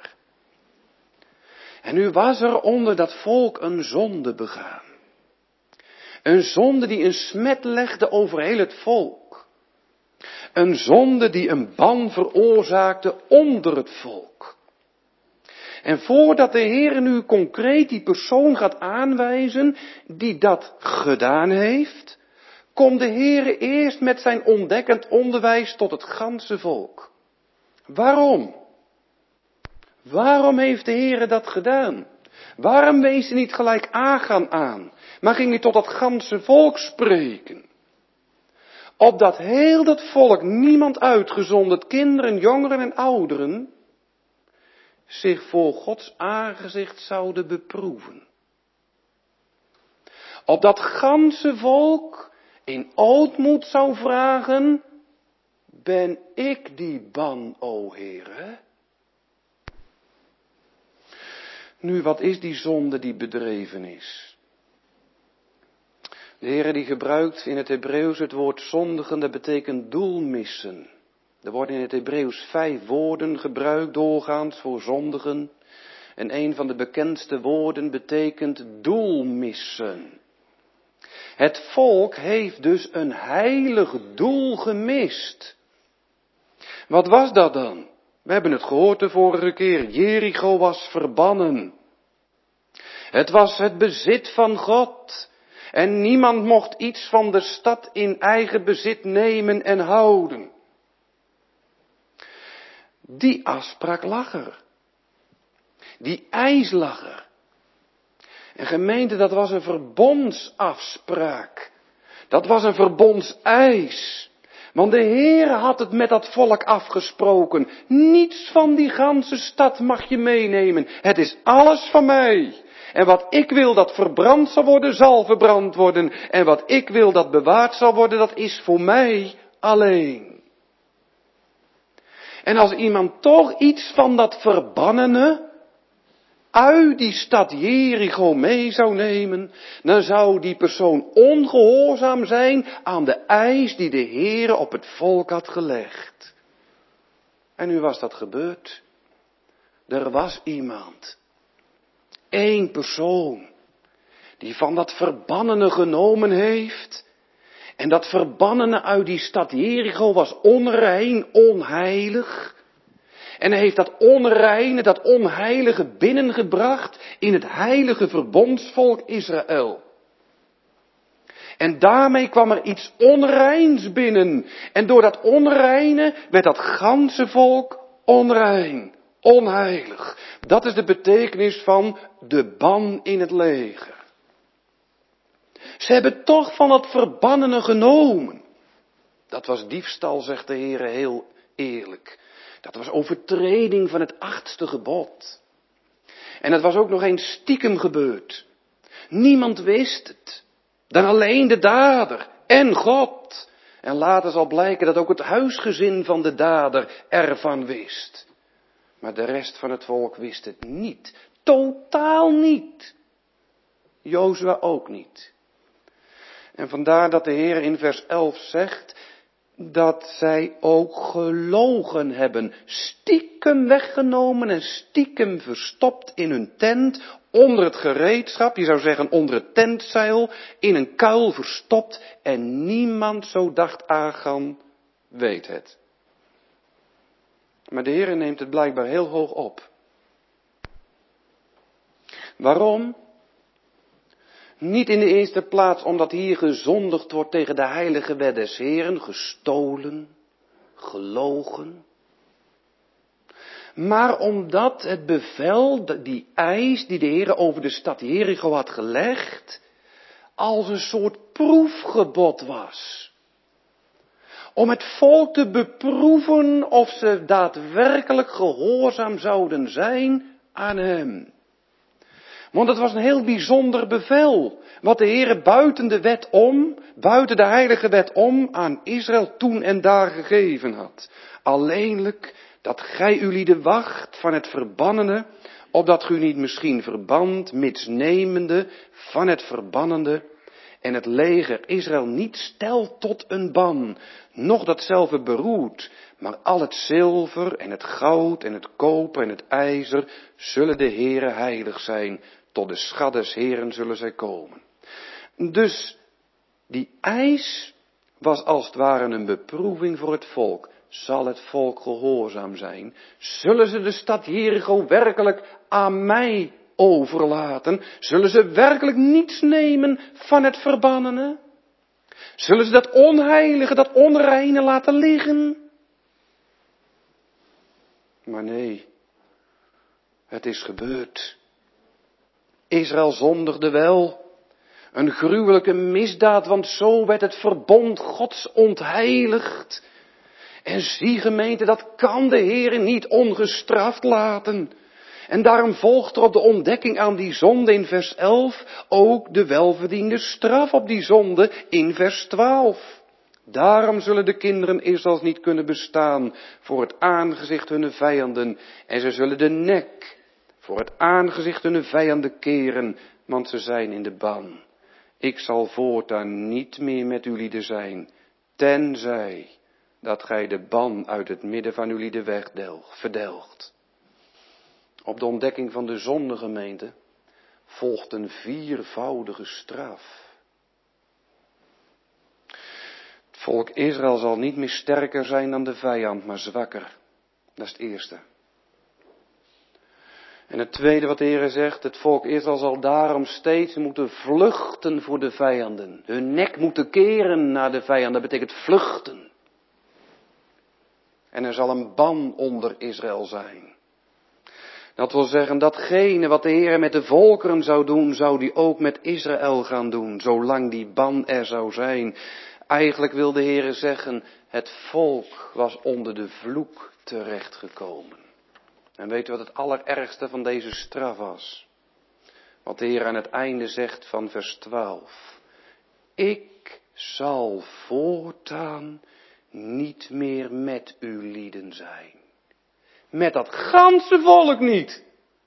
En nu was er onder dat volk een zonde begaan. Een zonde die een smet legde over heel het volk. Een zonde die een ban veroorzaakte onder het volk. En voordat de Heer nu concreet die persoon gaat aanwijzen die dat gedaan heeft, komt de Heer eerst met zijn ontdekkend onderwijs tot het ganse volk. Waarom? Waarom heeft de Heere dat gedaan? Waarom wees hij niet gelijk Achan aan, maar ging hij tot dat ganse volk spreken? Opdat heel dat volk, niemand uitgezonderd, kinderen, jongeren en ouderen, zich voor Gods aangezicht zouden beproeven. Opdat ganse volk in ootmoed zou vragen, ben ik die ban, o Heere? Nu, wat is die zonde die bedreven is? De Heere die gebruikt in het Hebreeuws het woord zondigen, dat betekent doelmissen. Er worden in het Hebreeuws vijf woorden gebruikt doorgaans voor zondigen. En een van de bekendste woorden betekent doelmissen. Het volk heeft dus een heilig doel gemist. Wat was dat dan? We hebben het gehoord de vorige keer. Jericho was verbannen. Het was het bezit van God. En niemand mocht iets van de stad in eigen bezit nemen en houden. Die afspraak lag er. Die eis lag er. En gemeente, dat was een verbondsafspraak. Dat was een verbondseis. Want de Heer had het met dat volk afgesproken. Niets van die ganse stad mag je meenemen. Het is alles van mij. En wat ik wil dat verbrand zal worden, zal verbrand worden. En wat ik wil dat bewaard zal worden, dat is voor mij alleen. En als iemand toch iets van dat verbannene uit die stad Jericho mee zou nemen, dan zou die persoon ongehoorzaam zijn aan de eis die de Heere op het volk had gelegd. En nu was dat gebeurd. Er was iemand, één persoon, die van dat verbannene genomen heeft. En dat verbannene uit die stad Jericho was onrein, onheilig. En hij heeft dat onreine, dat onheilige binnengebracht in het heilige verbondsvolk Israël. En daarmee kwam er iets onreins binnen. En door dat onreine werd dat ganse volk onrein, onheilig. Dat is de betekenis van de ban in het leger. Ze hebben toch van dat verbannene genomen. Dat was diefstal, zegt de Heer heel eerlijk. Dat was overtreding van het achtste gebod. En het was ook nog eens stiekem gebeurd. Niemand wist het. Dan alleen de dader en God. En later zal blijken dat ook het huisgezin van de dader ervan wist. Maar de rest van het volk wist het niet. Totaal niet. Jozua ook niet. En vandaar dat de Heer in vers elf zegt dat zij ook gelogen hebben. Stiekem weggenomen en stiekem verstopt in hun tent, onder het gereedschap, je zou zeggen onder het tentzeil, in een kuil verstopt en niemand, zo dacht Achan, weet het. Maar de Heer neemt het blijkbaar heel hoog op. Waarom? Niet in de eerste plaats omdat hier gezondigd wordt tegen de heilige wet des Heeren, gestolen, gelogen. Maar omdat het bevel, die eis die de Heer over de stad Jericho had gelegd, als een soort proefgebod was. Om het volk te beproeven of ze daadwerkelijk gehoorzaam zouden zijn aan hem. Want het was een heel bijzonder bevel, wat de Heer buiten de wet om, buiten de heilige wet om, aan Israël toen en daar gegeven had. Alleenlijk dat gij u lieden wacht van het verbannene, opdat gij niet misschien verband, mitsnemende van het verbannende, en het leger Israël niet stelt tot een ban, noch datzelfde beroert, maar al het zilver en het goud en het koper en het ijzer zullen de Heere heilig zijn. Tot de schat des Heeren zullen zij komen. Dus die eis was als het ware een beproeving voor het volk. Zal het volk gehoorzaam zijn? Zullen ze de stad Jericho werkelijk aan mij overlaten? Zullen ze werkelijk niets nemen van het verbannene? Zullen ze dat onheilige, dat onreine laten liggen? Maar nee, het is gebeurd. Israël zondigde wel. Een gruwelijke misdaad, want zo werd het verbond Gods ontheiligd. En zie gemeente, dat kan de Heer niet ongestraft laten. En daarom volgt er op de ontdekking aan die zonde in vers elf ook de welverdiende straf op die zonde in vers twaalf. Daarom zullen de kinderen Israëls niet kunnen bestaan voor het aangezicht hunne vijanden. En ze zullen de nek voor het aangezicht hunne vijanden keren, want ze zijn in de ban. Ik zal voortaan niet meer met uw lieden zijn, tenzij dat gij de ban uit het midden van uw lieden verdelgt. Op de ontdekking van de zonde, gemeente, volgt een viervoudige straf. Het volk Israël zal niet meer sterker zijn dan de vijand, maar zwakker. Dat is het eerste. En het tweede wat de Heer zegt, het volk Israël zal daarom steeds moeten vluchten voor de vijanden. Hun nek moeten keren naar de vijand, dat betekent vluchten. En er zal een ban onder Israël zijn. Dat wil zeggen, datgene wat de Heer met de volkeren zou doen, zou die ook met Israël gaan doen, zolang die ban er zou zijn. Eigenlijk wil de Heer zeggen, het volk was onder de vloek terechtgekomen. En weet u wat het allerergste van deze straf was? Wat de Heer aan het einde zegt van vers twaalf. Ik zal voortaan niet meer met uw lieden zijn. Met dat ganse volk niet.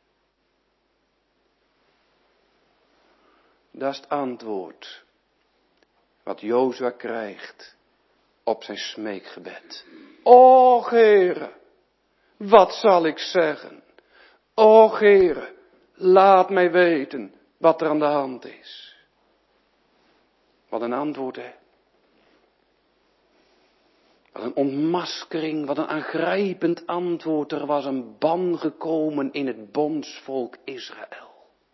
Dat is het antwoord wat Jozua krijgt op zijn smeekgebed. O Heere, wat zal ik zeggen? O Heere, laat mij weten wat er aan de hand is. Wat een antwoord, hè. Wat een ontmaskering, wat een aangrijpend antwoord. Er was een ban gekomen in het bondsvolk Israël.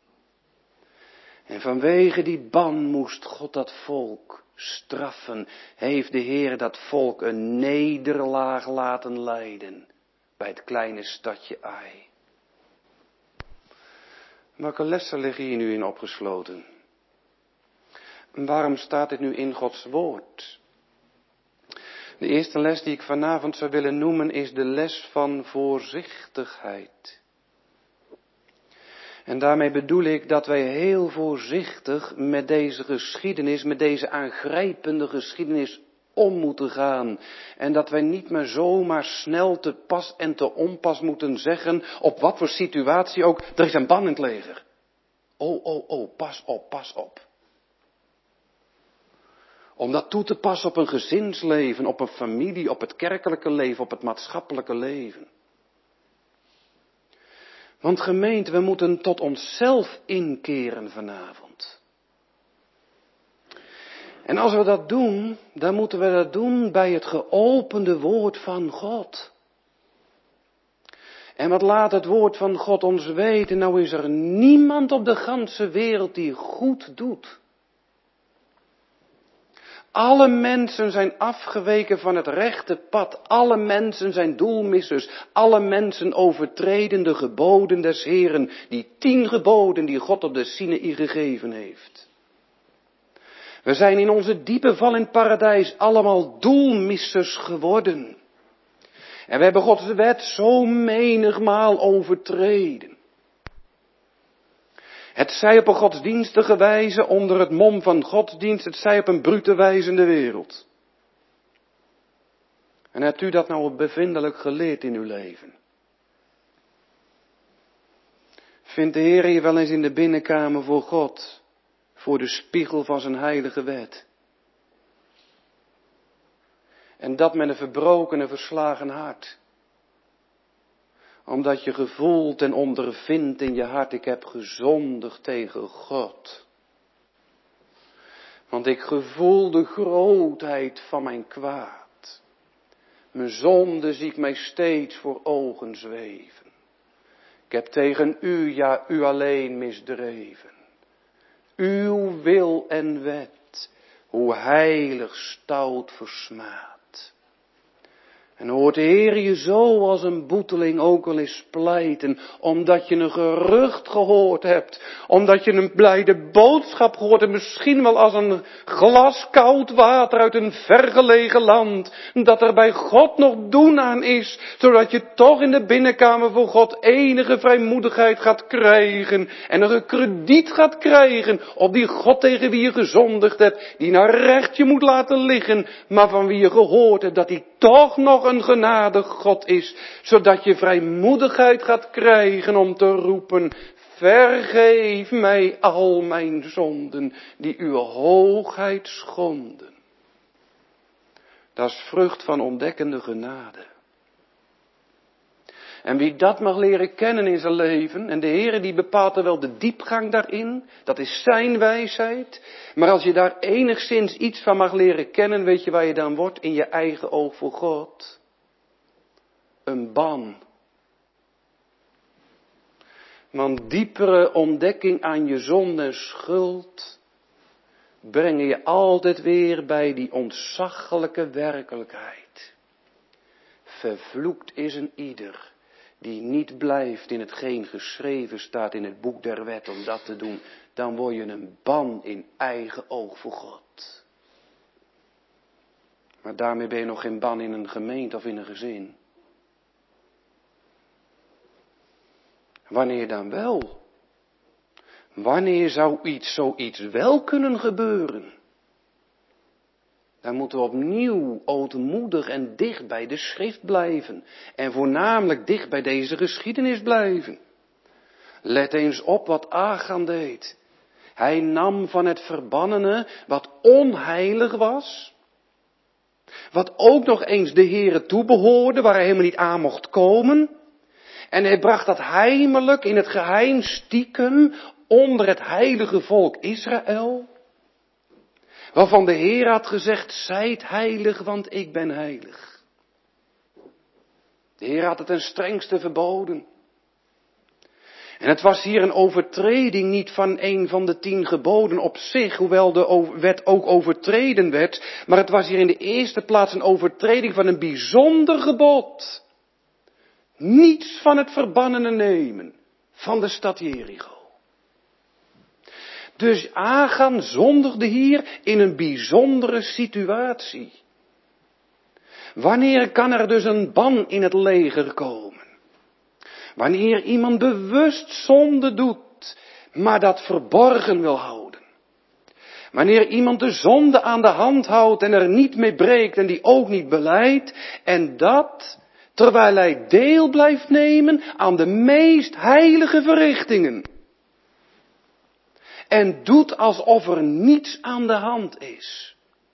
En vanwege die ban moest God dat volk straffen. Heeft de Heer dat volk een nederlaag laten lijden bij het kleine stadje Ai. Welke lessen liggen hier nu in opgesloten? En waarom staat dit nu in Gods woord? De eerste les die ik vanavond zou willen noemen is de les van voorzichtigheid. En daarmee bedoel ik dat wij heel voorzichtig met deze geschiedenis, met deze aangrijpende geschiedenis om moeten gaan. En dat wij niet meer zomaar snel te pas en te onpas moeten zeggen, op wat voor situatie ook, er is een ban in het leger. Oh, oh, oh, pas op, pas op. Om dat toe te passen op een gezinsleven, op een familie, op het kerkelijke leven, op het maatschappelijke leven. Want gemeente, we moeten tot onszelf inkeren vanavond. En als we dat doen, dan moeten we dat doen bij het geopende woord van God. En wat laat het woord van God ons weten? Nou is er niemand op de ganse wereld die goed doet. Alle mensen zijn afgeweken van het rechte pad. Alle mensen zijn doelmissers. Alle mensen overtreden de geboden des Heeren. Die tien geboden die God op de Sinaï gegeven heeft. We zijn in onze diepe val in het paradijs allemaal doelmissers geworden. En we hebben Gods wet zo menigmaal overtreden. Het zij op een godsdienstige wijze onder het mom van godsdienst, het zij op een brute wijze in de wereld. En hebt u dat nou bevindelijk geleerd in uw leven? Vindt de Heer je wel eens in de binnenkamer voor God, voor de spiegel van zijn heilige wet? En dat met een verbroken en verslagen hart. Omdat je gevoelt en ondervindt in je hart, ik heb gezondigd tegen God. Want ik gevoel de grootheid van mijn kwaad. Mijn zonde zie ik mij steeds voor ogen zweven. Ik heb tegen u, ja u alleen misdreven. Uw wil en wet, hoe heilig stout versmaad. En hoort de Heer je zo als een boeteling ook wel eens pleiten, omdat je een gerucht gehoord hebt, omdat je een blijde boodschap gehoord hebt, misschien wel als een glas koud water uit een vergelegen land, dat er bij God nog doen aan is, zodat je toch in de binnenkamer voor God enige vrijmoedigheid gaat krijgen en er een krediet gaat krijgen op die God tegen wie je gezondigd hebt, die naar recht je moet laten liggen, maar van wie je gehoord hebt dat hij toch nog een genadig God is, zodat je vrijmoedigheid gaat krijgen om te roepen, vergeef mij al mijn zonden, die uw hoogheid schonden. Dat is vrucht van ontdekkende genade. En wie dat mag leren kennen in zijn leven, en de Heere die bepaalt er wel de diepgang daarin, dat is zijn wijsheid, maar als je daar enigszins iets van mag leren kennen, weet je waar je dan wordt? In je eigen oog voor God. Een ban. Want diepere ontdekking aan je zonde en schuld brengen je altijd weer bij die ontzaglijke werkelijkheid. Vervloekt is een ieder die niet blijft in hetgeen geschreven staat in het boek der wet om dat te doen. Dan word je een ban in eigen oog voor God. Maar daarmee ben je nog geen ban in een gemeente of in een gezin. Wanneer dan wel? Wanneer zou iets, zoiets wel kunnen gebeuren? Dan moeten we opnieuw ootmoedig en dicht bij de schrift blijven. En voornamelijk dicht bij deze geschiedenis blijven. Let eens op wat Achan deed. Hij nam van het verbannene wat onheilig was. Wat ook nog eens de Heere toebehoorde, waar hij helemaal niet aan mocht komen. En hij bracht dat heimelijk in het geheim stiekem onder het heilige volk Israël. Waarvan de Heer had gezegd, zijt heilig, want ik ben heilig. De Heer had het ten strengste verboden. En het was hier een overtreding niet van een van de tien geboden op zich, hoewel de wet ook overtreden werd. Maar het was hier in de eerste plaats een overtreding van een bijzonder gebod. Niets van het verbannene nemen van de stad Jericho. Dus Achan zondigde hier in een bijzondere situatie. Wanneer kan er dus een ban in het leger komen? Wanneer iemand bewust zonde doet. maar dat verborgen wil houden. Wanneer iemand de zonde aan de hand houdt en er niet mee breekt en die ook niet belijdt, en dat terwijl hij deel blijft nemen aan de meest heilige verrichtingen. En doet alsof er niets aan de hand is.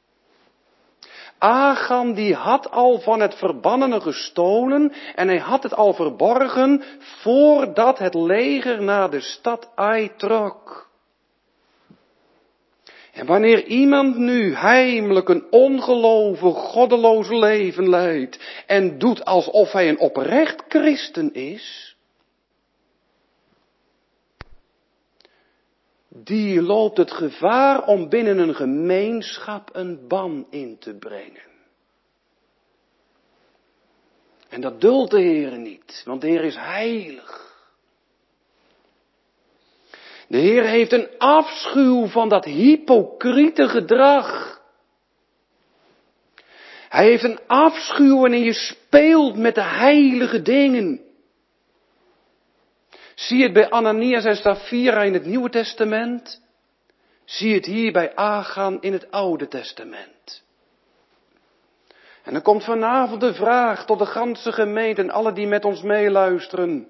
Achan die had al van het verbannene gestolen en hij had het al verborgen voordat het leger naar de stad Ai trok. En wanneer iemand nu heimelijk een ongelovig, goddeloos leven leidt en doet alsof hij een oprecht christen is, die loopt het gevaar om binnen een gemeenschap een ban in te brengen. En dat duldt de Heer niet, want de Heer is heilig. De Heer heeft een afschuw van dat hypocriete gedrag. Hij heeft een afschuw wanneer je speelt met de heilige dingen. Zie het bij Ananias en Safira in het Nieuwe Testament. Zie het hier bij Achan in het Oude Testament. En dan komt vanavond de vraag tot de ganse gemeente en alle die met ons meeluisteren.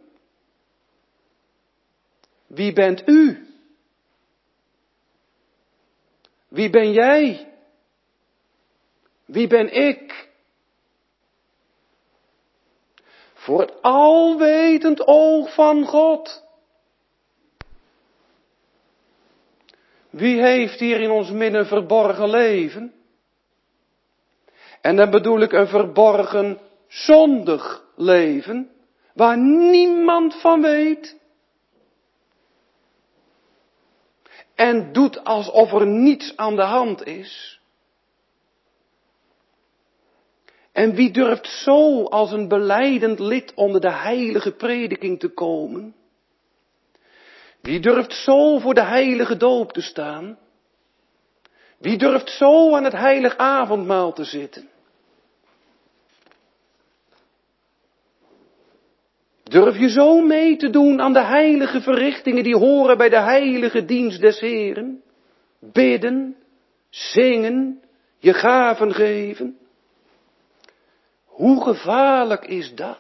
Wie bent u? Wie ben jij? Wie ben ik? Voor het alwetend oog van God. Wie heeft hier in ons midden verborgen leven? En dan bedoel ik een verborgen zondig leven, waar niemand van weet. En doet alsof er niets aan de hand is. En wie durft zo als een belijdend lid onder de heilige prediking te komen? Wie durft zo voor de heilige doop te staan? Wie durft zo aan het heilig avondmaal te zitten? Durf je zo mee te doen aan de heilige verrichtingen die horen bij de heilige dienst des Heeren? Bidden, zingen, je gaven geven. Hoe gevaarlijk is dat?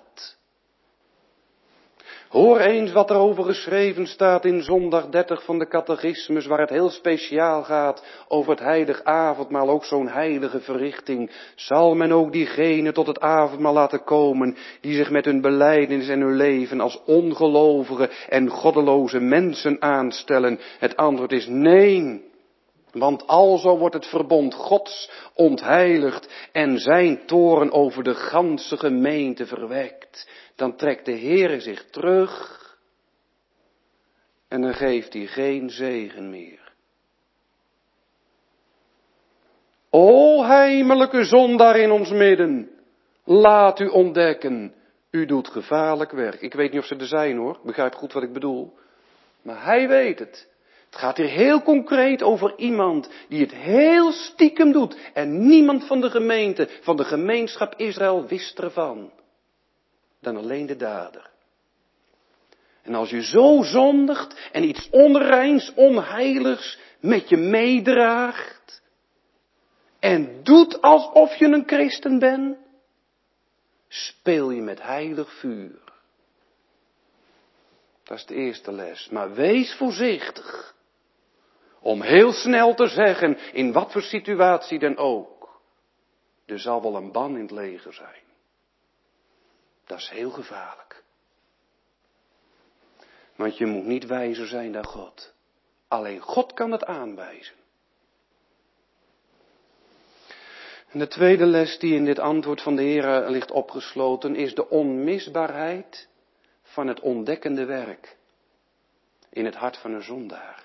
Hoor eens wat er over geschreven staat in zondag dertig van de catechismus, waar het heel speciaal gaat over het heilig avondmaal, ook zo'n heilige verrichting. Zal men ook diegenen tot het avondmaal laten komen, die zich met hun belijdenis en hun leven als ongelovige en goddeloze mensen aanstellen? Het antwoord is nee. Want alzo wordt het verbond Gods ontheiligd en zijn toorn over de ganse gemeente verwekt. Dan trekt de Heere zich terug en dan geeft hij geen zegen meer. O heimelijke zondaar in ons midden, laat u ontdekken, u doet gevaarlijk werk. Ik weet niet of ze er zijn hoor, begrijp goed wat ik bedoel. Maar hij weet het. Het gaat hier heel concreet over iemand die het heel stiekem doet. En niemand van de gemeente, van de gemeenschap Israël wist ervan. Dan alleen de dader. En als je zo zondigt en iets onreins, onheiligs met je meedraagt. En doet alsof je een christen bent. Speel je met heilig vuur. Dat is de eerste les. Maar wees voorzichtig. Om heel snel te zeggen, in wat voor situatie dan ook. Er zal wel een ban in het leger zijn. Dat is heel gevaarlijk. Want je moet niet wijzer zijn dan God. Alleen God kan het aanwijzen. En de tweede les die in dit antwoord van de Heer ligt opgesloten is de onmisbaarheid van het ontdekkende werk in het hart van een zondaar.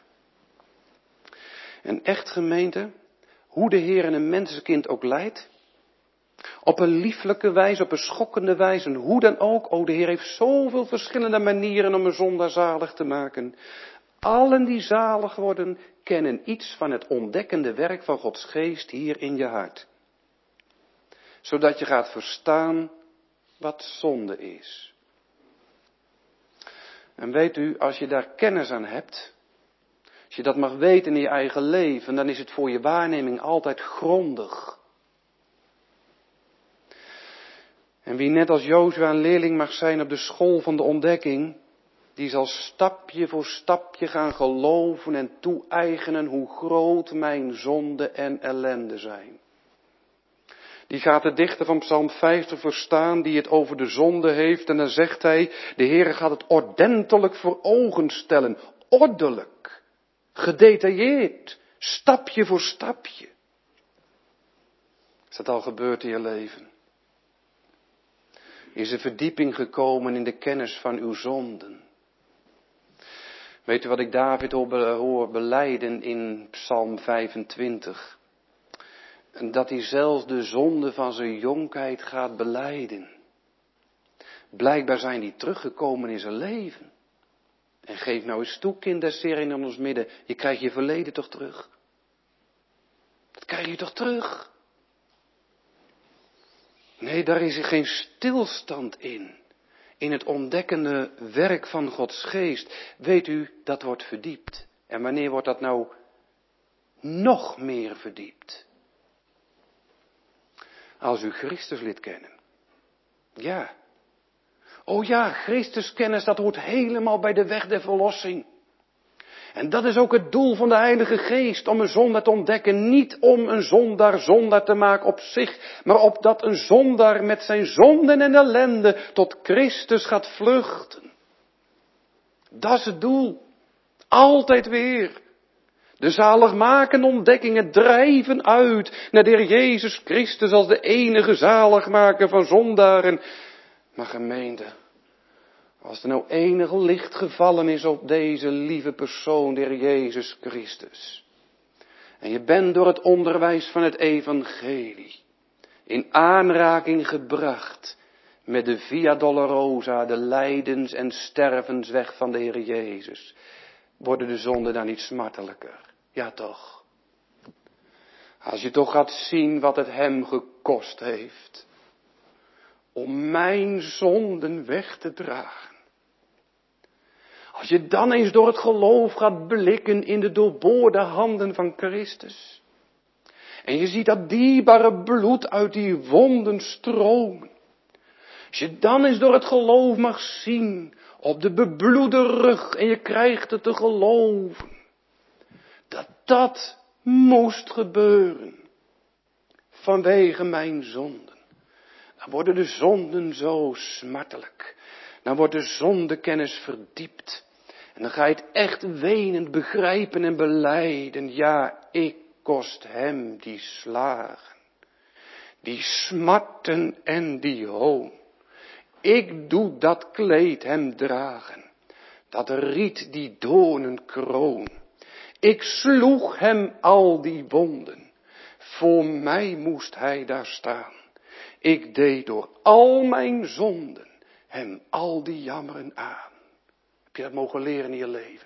En echt gemeente, hoe de Heer een mensenkind ook leidt, op een lieflijke wijze, op een schokkende wijze, hoe dan ook, o de Heer heeft zoveel verschillende manieren om een zondaar zalig te maken. Allen die zalig worden, kennen iets van het ontdekkende werk van Gods geest hier in je hart. Zodat je gaat verstaan wat zonde is. En weet u, als je daar kennis aan hebt, je dat mag weten in je eigen leven, dan is het voor je waarneming altijd grondig. En wie net als Jozua een leerling mag zijn op de school van de ontdekking, die zal stapje voor stapje gaan geloven en toe-eigenen hoe groot mijn zonde en ellende zijn. Die gaat de dichter van Psalm vijftig verstaan, die het over de zonde heeft. En dan zegt hij, de Heere gaat het ordentelijk voor ogen stellen. Ordelijk. Gedetailleerd. Stapje voor stapje. Is dat al gebeurd in je leven? Is er verdieping gekomen in de kennis van uw zonden? Weet u wat ik David hoor belijden in Psalm vijfentwintig? En dat hij zelfs de zonde van zijn jonkheid gaat belijden. Blijkbaar zijn die teruggekomen in zijn leven. En geef nou eens toe, kind des Heren in ons midden. Je krijgt je verleden toch terug. Dat krijg je toch terug. Nee, daar is er geen stilstand in. In het ontdekkende werk van Gods geest. Weet u, dat wordt verdiept. En wanneer wordt dat nou nog meer verdiept? Als u Christus leert kennen. Ja. Oh ja, Christuskennis, dat hoort helemaal bij de weg der verlossing. En dat is ook het doel van de Heilige Geest, om een zondaar te ontdekken. Niet om een zondaar zondaar te maken op zich, maar opdat een zondaar met zijn zonden en ellende tot Christus gaat vluchten. Dat is het doel. Altijd weer. De zaligmakende ontdekkingen drijven uit naar de Heer Jezus Christus als de enige zaligmaker van zondaren. Maar gemeente, als er nou enig licht gevallen is op deze lieve persoon, de Heer Jezus Christus. En je bent door het onderwijs van het evangelie in aanraking gebracht met de Via Dolorosa, de lijdens- en stervensweg van de Heer Jezus. Worden de zonden dan niet smartelijker? Ja toch. Als je toch gaat zien wat het hem gekost heeft. Om mijn zonden weg te dragen. Als je dan eens door het geloof gaat blikken in de doorboorde handen van Christus. En je ziet dat dierbare bloed uit die wonden stromen. Als je dan eens door het geloof mag zien op de bebloede rug en je krijgt het te geloven. Dat dat moest gebeuren. Vanwege mijn zonden. Dan worden de zonden zo smartelijk. Dan wordt de zondekennis verdiept. En dan ga je het echt wenend begrijpen en belijden. Ja, ik kost hem die slagen. Die smarten en die hoon. Ik doe dat kleed hem dragen. Dat riet die doornen kroon. Ik sloeg hem al die wonden. Voor mij moest hij daar staan. Ik deed door al mijn zonden hem al die jammeren aan. Heb je dat mogen leren in je leven?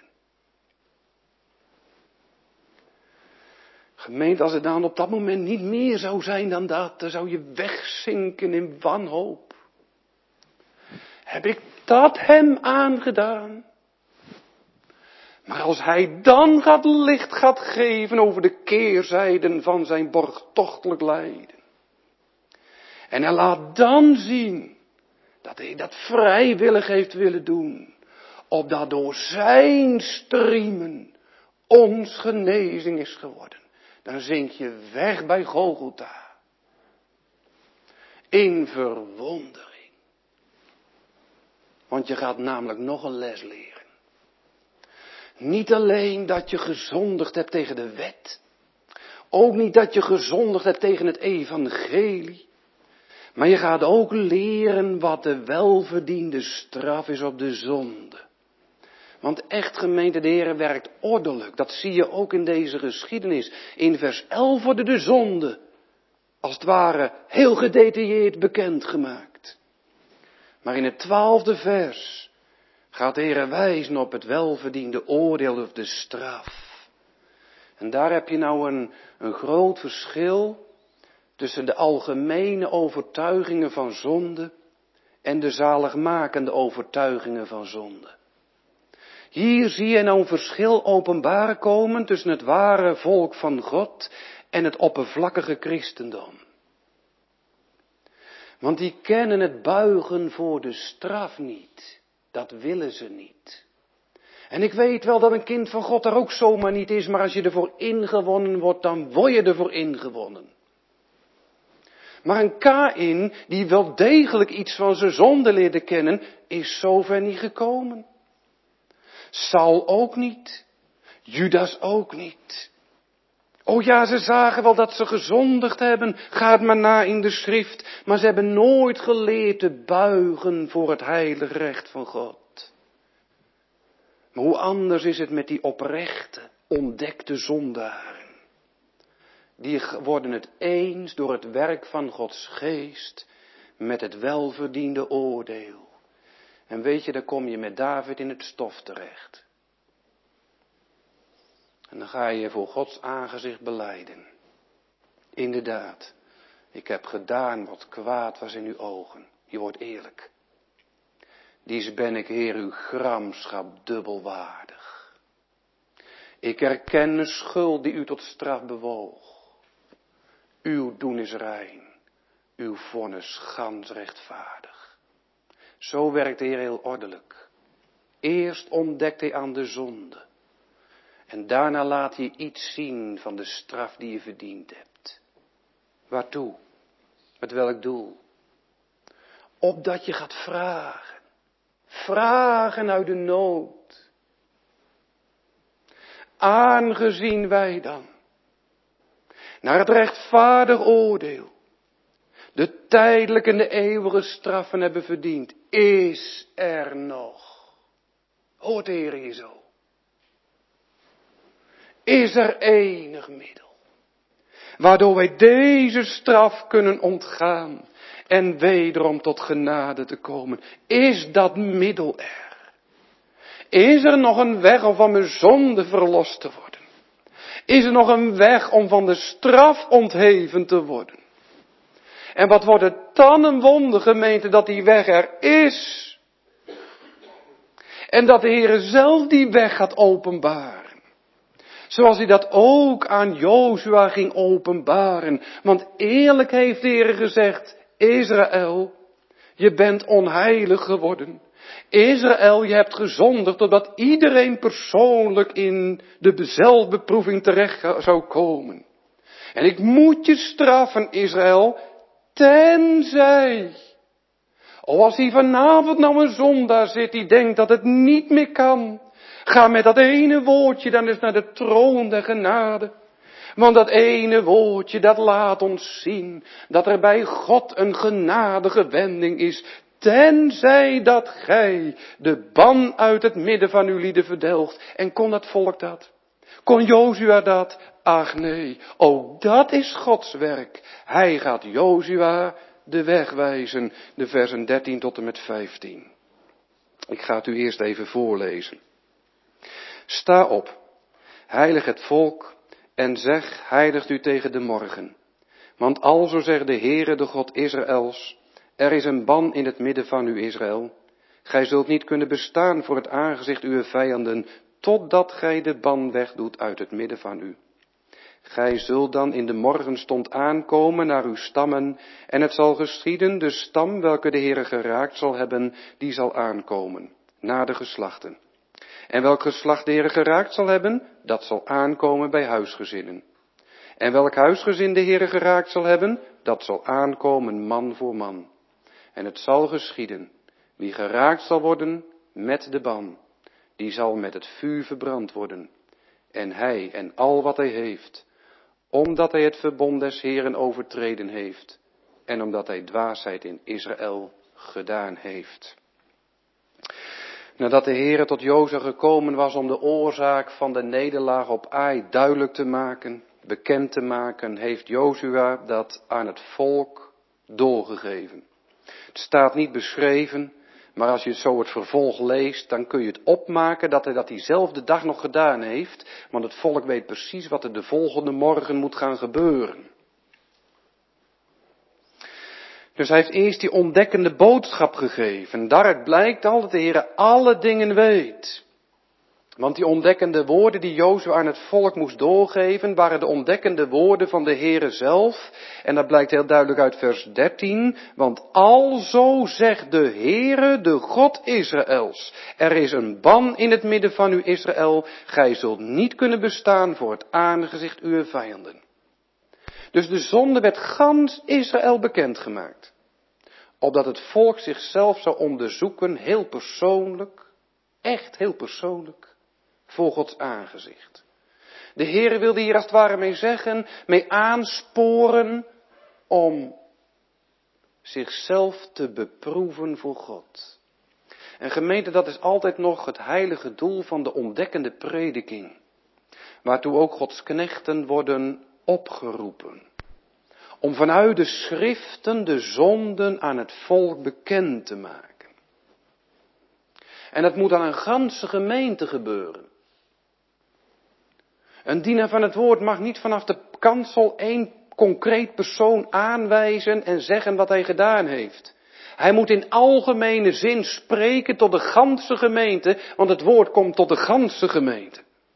Gemeente, als het dan op dat moment niet meer zou zijn dan dat, dan zou je wegzinken in wanhoop. Heb ik dat hem aangedaan? Maar als hij dan gaat licht gaat geven over de keerzijden van zijn borgtochtelijk lijden. En hij laat dan zien dat hij dat vrijwillig heeft willen doen. Opdat door zijn striemen ons genezing is geworden. Dan zink je weg bij Golgotha. In verwondering. Want je gaat namelijk nog een les leren. Niet alleen dat je gezondigd hebt tegen de wet. Ook niet dat je gezondigd hebt tegen het evangelie. Maar je gaat ook leren wat de welverdiende straf is op de zonde. Want echt gemeente, de Heer werkt ordelijk. Dat zie je ook in deze geschiedenis. In vers elf worden de zonden, als het ware, heel gedetailleerd bekendgemaakt. Maar in het twaalfde vers gaat de Heer wijzen op het welverdiende oordeel of de straf. En daar heb je nou een, een groot verschil tussen de algemene overtuigingen van zonde en de zaligmakende overtuigingen van zonde. Hier zie je nou een verschil openbaar komen tussen het ware volk van God en het oppervlakkige christendom. Want die kennen het buigen voor de straf niet. Dat willen ze niet. En ik weet wel dat een kind van God daar ook zomaar niet is, maar als je ervoor ingewonnen wordt, dan word je ervoor ingewonnen. Maar een Kaïn, die wel degelijk iets van zijn zonde leerde kennen, is zover niet gekomen. Saul ook niet. Judas ook niet. Oh ja, ze zagen wel dat ze gezondigd hebben, ga het maar na in de schrift, maar ze hebben nooit geleerd te buigen voor het heilige recht van God. Maar hoe anders is het met die oprechte, ontdekte zondaren. Die worden het eens door het werk van Gods geest met het welverdiende oordeel. En weet je, dan kom je met David in het stof terecht. En dan ga je voor Gods aangezicht belijden. Inderdaad, ik heb gedaan wat kwaad was in uw ogen. Je wordt eerlijk. Dies ben ik, Heer, uw gramschap dubbelwaardig. Ik erken de schuld die u tot straf bewoog. Uw doen is rein, uw vonnis gans rechtvaardig. Zo werkt de Heer heel ordelijk. Eerst ontdekt hij aan de zonde. En daarna laat hij iets zien van de straf die je verdiend hebt. Waartoe? Met welk doel? Opdat je gaat vragen. Vragen uit de nood. Aangezien wij dan naar het rechtvaardig oordeel de tijdelijke en de eeuwige straffen hebben verdiend, is er nog. Hoort de Heer hier zo? Is er enig middel, waardoor wij deze straf kunnen ontgaan en wederom tot genade te komen? Is dat middel er? Is er nog een weg om van mijn zonde verlost te worden? Is er nog een weg om van de straf ontheven te worden? En wat wordt het dan een wonder, gemeente, dat die weg er is. En dat de Heer zelf die weg gaat openbaren. Zoals hij dat ook aan Jozua ging openbaren. Want eerlijk heeft de Heer gezegd, Israël, je bent onheilig geworden. Israël, je hebt gezondigd totdat iedereen persoonlijk in de zelfbeproeving terecht zou komen. En ik moet je straffen, Israël, tenzij. Oh, als hier vanavond nou een zondaar zit die denkt dat het niet meer kan. Ga met dat ene woordje dan eens naar de troon der genade. Want dat ene woordje dat laat ons zien dat er bij God een genadige wending is. Tenzij dat gij de ban uit het midden van uw lieden verdelgt. En kon dat volk dat? Kon Jozua dat? Ach nee, ook dat is Gods werk. Hij gaat Jozua de weg wijzen, de versen dertien tot en met vijftien. Ik ga het u eerst even voorlezen. Sta op, heilig het volk en zeg, heiligt u tegen de morgen. Want alzo zegt de Heere, de God Israëls, er is een ban in het midden van u, Israël. Gij zult niet kunnen bestaan voor het aangezicht uw vijanden, totdat gij de ban wegdoet uit het midden van u. Gij zult dan in de morgenstond aankomen naar uw stammen, en het zal geschieden, de stam welke de Heere geraakt zal hebben, die zal aankomen, na de geslachten. En welk geslacht de Heere geraakt zal hebben, dat zal aankomen bij huisgezinnen. En welk huisgezin de Heere geraakt zal hebben, dat zal aankomen man voor man. En het zal geschieden, wie geraakt zal worden met de ban, die zal met het vuur verbrand worden. En hij en al wat hij heeft, omdat hij het verbond des Heeren overtreden heeft, en omdat hij dwaasheid in Israël gedaan heeft. Nadat de Heere tot Jozua gekomen was om de oorzaak van de nederlaag op Ai duidelijk te maken, bekend te maken, heeft Jozua dat aan het volk doorgegeven. Het staat niet beschreven, maar als je zo het vervolg leest, dan kun je het opmaken dat hij dat diezelfde dag nog gedaan heeft, want het volk weet precies wat er de volgende morgen moet gaan gebeuren. Dus hij heeft eerst die ontdekkende boodschap gegeven. Daaruit blijkt al dat de Heer alle dingen weet. Want die ontdekkende woorden die Jozua aan het volk moest doorgeven, waren de ontdekkende woorden van de Heere zelf. En dat blijkt heel duidelijk uit vers dertien. Want alzo zegt de Heere, de God Israëls. Er is een ban in het midden van u Israël. Gij zult niet kunnen bestaan voor het aangezicht uw vijanden. Dus de zonde werd gans Israël bekendgemaakt. Opdat het volk zichzelf zou onderzoeken, heel persoonlijk, echt heel persoonlijk. Voor Gods aangezicht. De Heere wilde hier als het ware mee zeggen, mee aansporen om zichzelf te beproeven voor God. En gemeente, dat is altijd nog het heilige doel van de ontdekkende prediking. Waartoe ook Gods knechten worden opgeroepen. Om vanuit de schriften de zonden aan het volk bekend te maken. En dat moet aan een ganse gemeente gebeuren. Een dienaar van het woord mag niet vanaf de kansel één concreet persoon aanwijzen en zeggen wat hij gedaan heeft. Hij moet in algemene zin spreken tot de ganse gemeente, want het woord komt tot de ganse gemeente.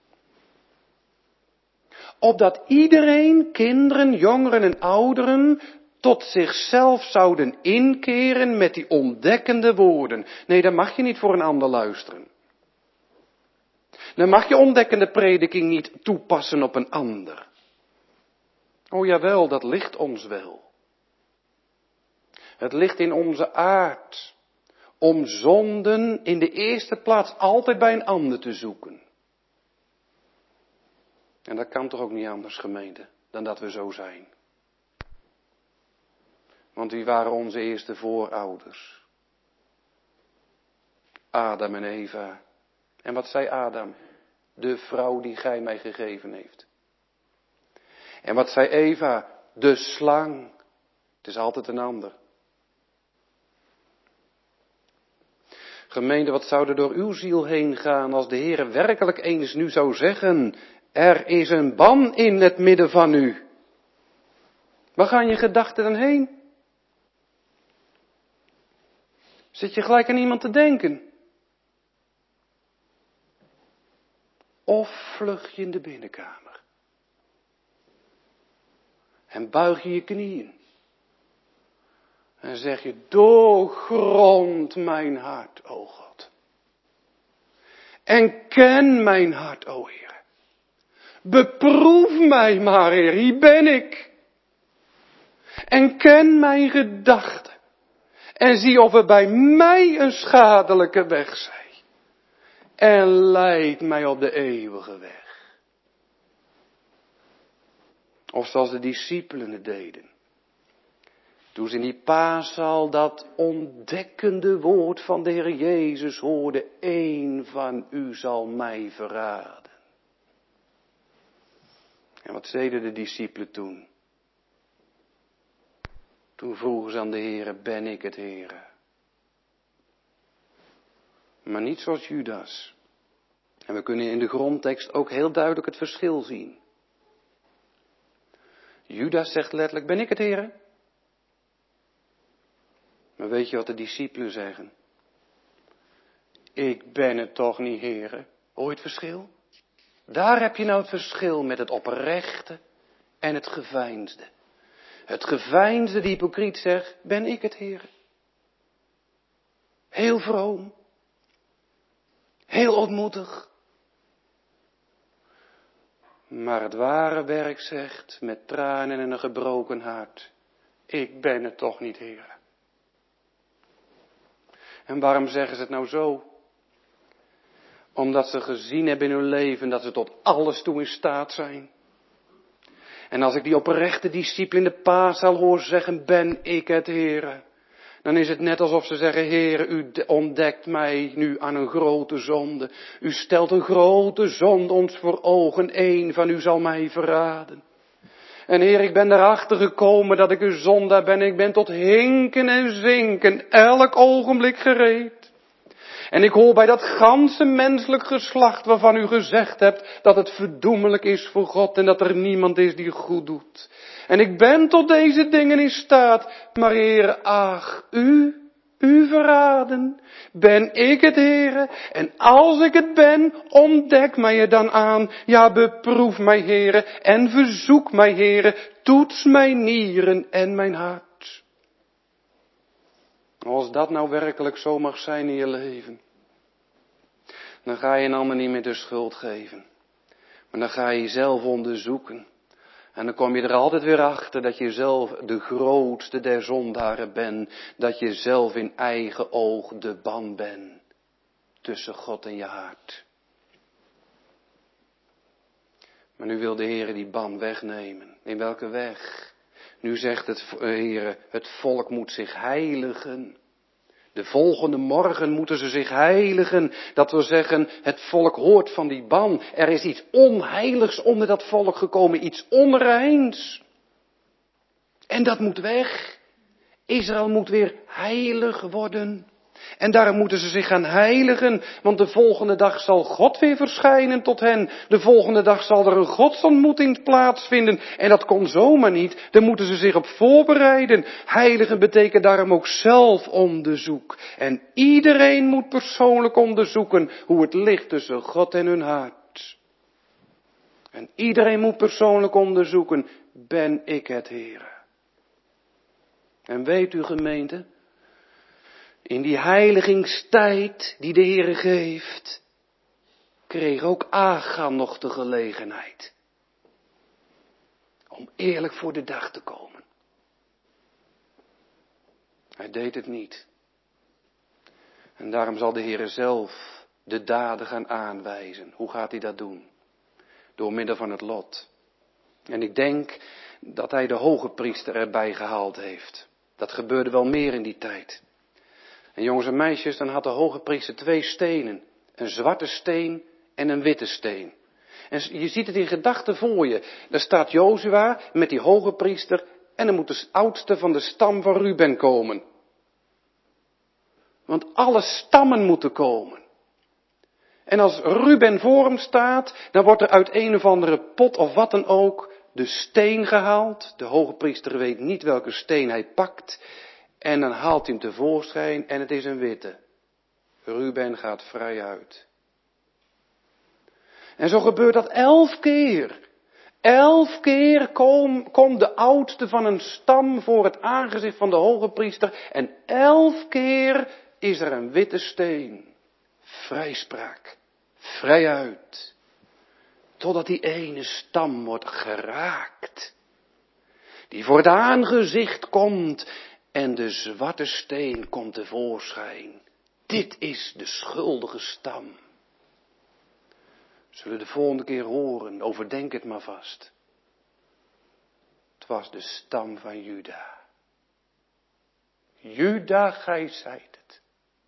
Opdat iedereen, kinderen, jongeren en ouderen, tot zichzelf zouden inkeren met die ontdekkende woorden. Nee, dan mag je niet voor een ander luisteren. Dan mag je ontdekkende prediking niet toepassen op een ander. Oh jawel, dat ligt ons wel. Het ligt in onze aard om zonden in de eerste plaats altijd bij een ander te zoeken. En dat kan toch ook niet anders, gemeente, dan dat we zo zijn. Want wie waren onze eerste voorouders? Adam en Eva. En wat zei Adam? De vrouw die gij mij gegeven heeft. En wat zei Eva? De slang. Het is altijd een ander. Gemeente, wat zou er door uw ziel heen gaan als de Heer werkelijk eens nu zou zeggen, er is een ban in het midden van u. Waar gaan je gedachten dan heen? Zit je gelijk aan iemand te denken? Of vlug je in de binnenkamer? En buig je je knieën? En zeg je, doorgrond mijn hart, o God. En ken mijn hart, o Heer. Beproef mij maar, Heer, hier ben ik. En ken mijn gedachten. En zie of er bij mij een schadelijke weg zij. En leid mij op de eeuwige weg. Of zoals de discipelen het deden. Toen ze in die paaszaal dat ontdekkende woord van de Heer Jezus hoorden. Eén van u zal mij verraden. En wat deden de discipelen toen? Toen vroegen ze aan de Heer, ben ik het Heere? Maar niet zoals Judas. En we kunnen in de grondtekst ook heel duidelijk het verschil zien. Judas zegt letterlijk, ben ik het Heere? Maar weet je wat de discipelen zeggen? Ik ben het toch niet, Heere? Hoor je het verschil? Daar heb je nou het verschil met het oprechte en het geveinsde. Het geveinsde, de hypocriet zegt, ben ik het, Heere? Heel vroom. Heel ootmoedig. Maar het ware werk zegt, met tranen en een gebroken hart, ik ben het toch niet, Heere. En waarom zeggen ze het nou zo? Omdat ze gezien hebben in hun leven dat ze tot alles toe in staat zijn. En als ik die oprechte discipelen in de paaszaal hoor zeggen, ben ik het, Heere. Dan is het net alsof ze zeggen, Heere, u ontdekt mij nu aan een grote zonde. U stelt een grote zonde ons voor ogen, één van u zal mij verraden. En Heer, ik ben erachter gekomen dat ik een zondaar ben. Ik ben tot hinken en zinken elk ogenblik gereed. En ik hoor bij dat ganse menselijk geslacht waarvan u gezegd hebt dat het verdoemelijk is voor God en dat er niemand is die goed doet. En ik ben tot deze dingen in staat, maar Heer, ach, u, u verraden? Ben ik het, Heere? En als ik het ben, ontdek mij er dan aan. Ja, beproef mij, Heere, en verzoek mij, Heere. Toets mijn nieren en mijn hart. Als dat nou werkelijk zo mag zijn in je leven, dan ga je een ander niet meer de schuld geven. Maar dan ga je jezelf onderzoeken. En dan kom je er altijd weer achter dat je zelf de grootste der zondaren bent. Dat je zelf in eigen oog de ban bent tussen God en je hart. Maar nu wil de Heer die ban wegnemen. In welke weg? Nu zegt het Heer, het volk moet zich heiligen. De volgende morgen moeten ze zich heiligen. Dat wil zeggen, het volk hoort van die ban. Er is iets onheiligs onder dat volk gekomen, iets onreins. En dat moet weg. Israël moet weer heilig worden. En daarom moeten ze zich gaan heiligen, want de volgende dag zal God weer verschijnen tot hen. De volgende dag zal er een godsontmoeting plaatsvinden. En dat kon zomaar niet, daar moeten ze zich op voorbereiden. Heiligen betekent daarom ook zelfonderzoek. En iedereen moet persoonlijk onderzoeken hoe het ligt tussen God en hun hart. En iedereen moet persoonlijk onderzoeken, ben ik het, Heere? En weet u, gemeente, in die heiligingstijd die de Heere geeft, kreeg ook Achan nog de gelegenheid om eerlijk voor de dag te komen. Hij deed het niet. En daarom zal de Heere zelf de daden gaan aanwijzen. Hoe gaat hij dat doen? Door middel van het lot. En ik denk dat hij de hoge priester erbij gehaald heeft. Dat gebeurde wel meer in die tijd. En jongens en meisjes, dan had de hoge priester twee stenen. Een zwarte steen en een witte steen. En je ziet het in gedachten voor je. Daar staat Jozua met die hoge priester en dan moet de oudste van de stam van Ruben komen. Want alle stammen moeten komen. En als Ruben voor hem staat, dan wordt er uit een of andere pot of wat dan ook de steen gehaald. De hoge priester weet niet welke steen hij pakt. En dan haalt hij hem tevoorschijn en het is een witte. Ruben gaat vrij uit. En zo gebeurt dat elf keer. Elf keer komt kom de oudste van een stam voor het aangezicht van de hoge priester. En elf keer is er een witte steen. Vrijspraak. Vrijuit. Totdat die ene stam wordt geraakt. Die voor het aangezicht komt. En de zwarte steen komt tevoorschijn. Dit is de schuldige stam. Zullen we de volgende keer horen, overdenk het maar vast. Het was de stam van Juda. Juda, gij zijt het.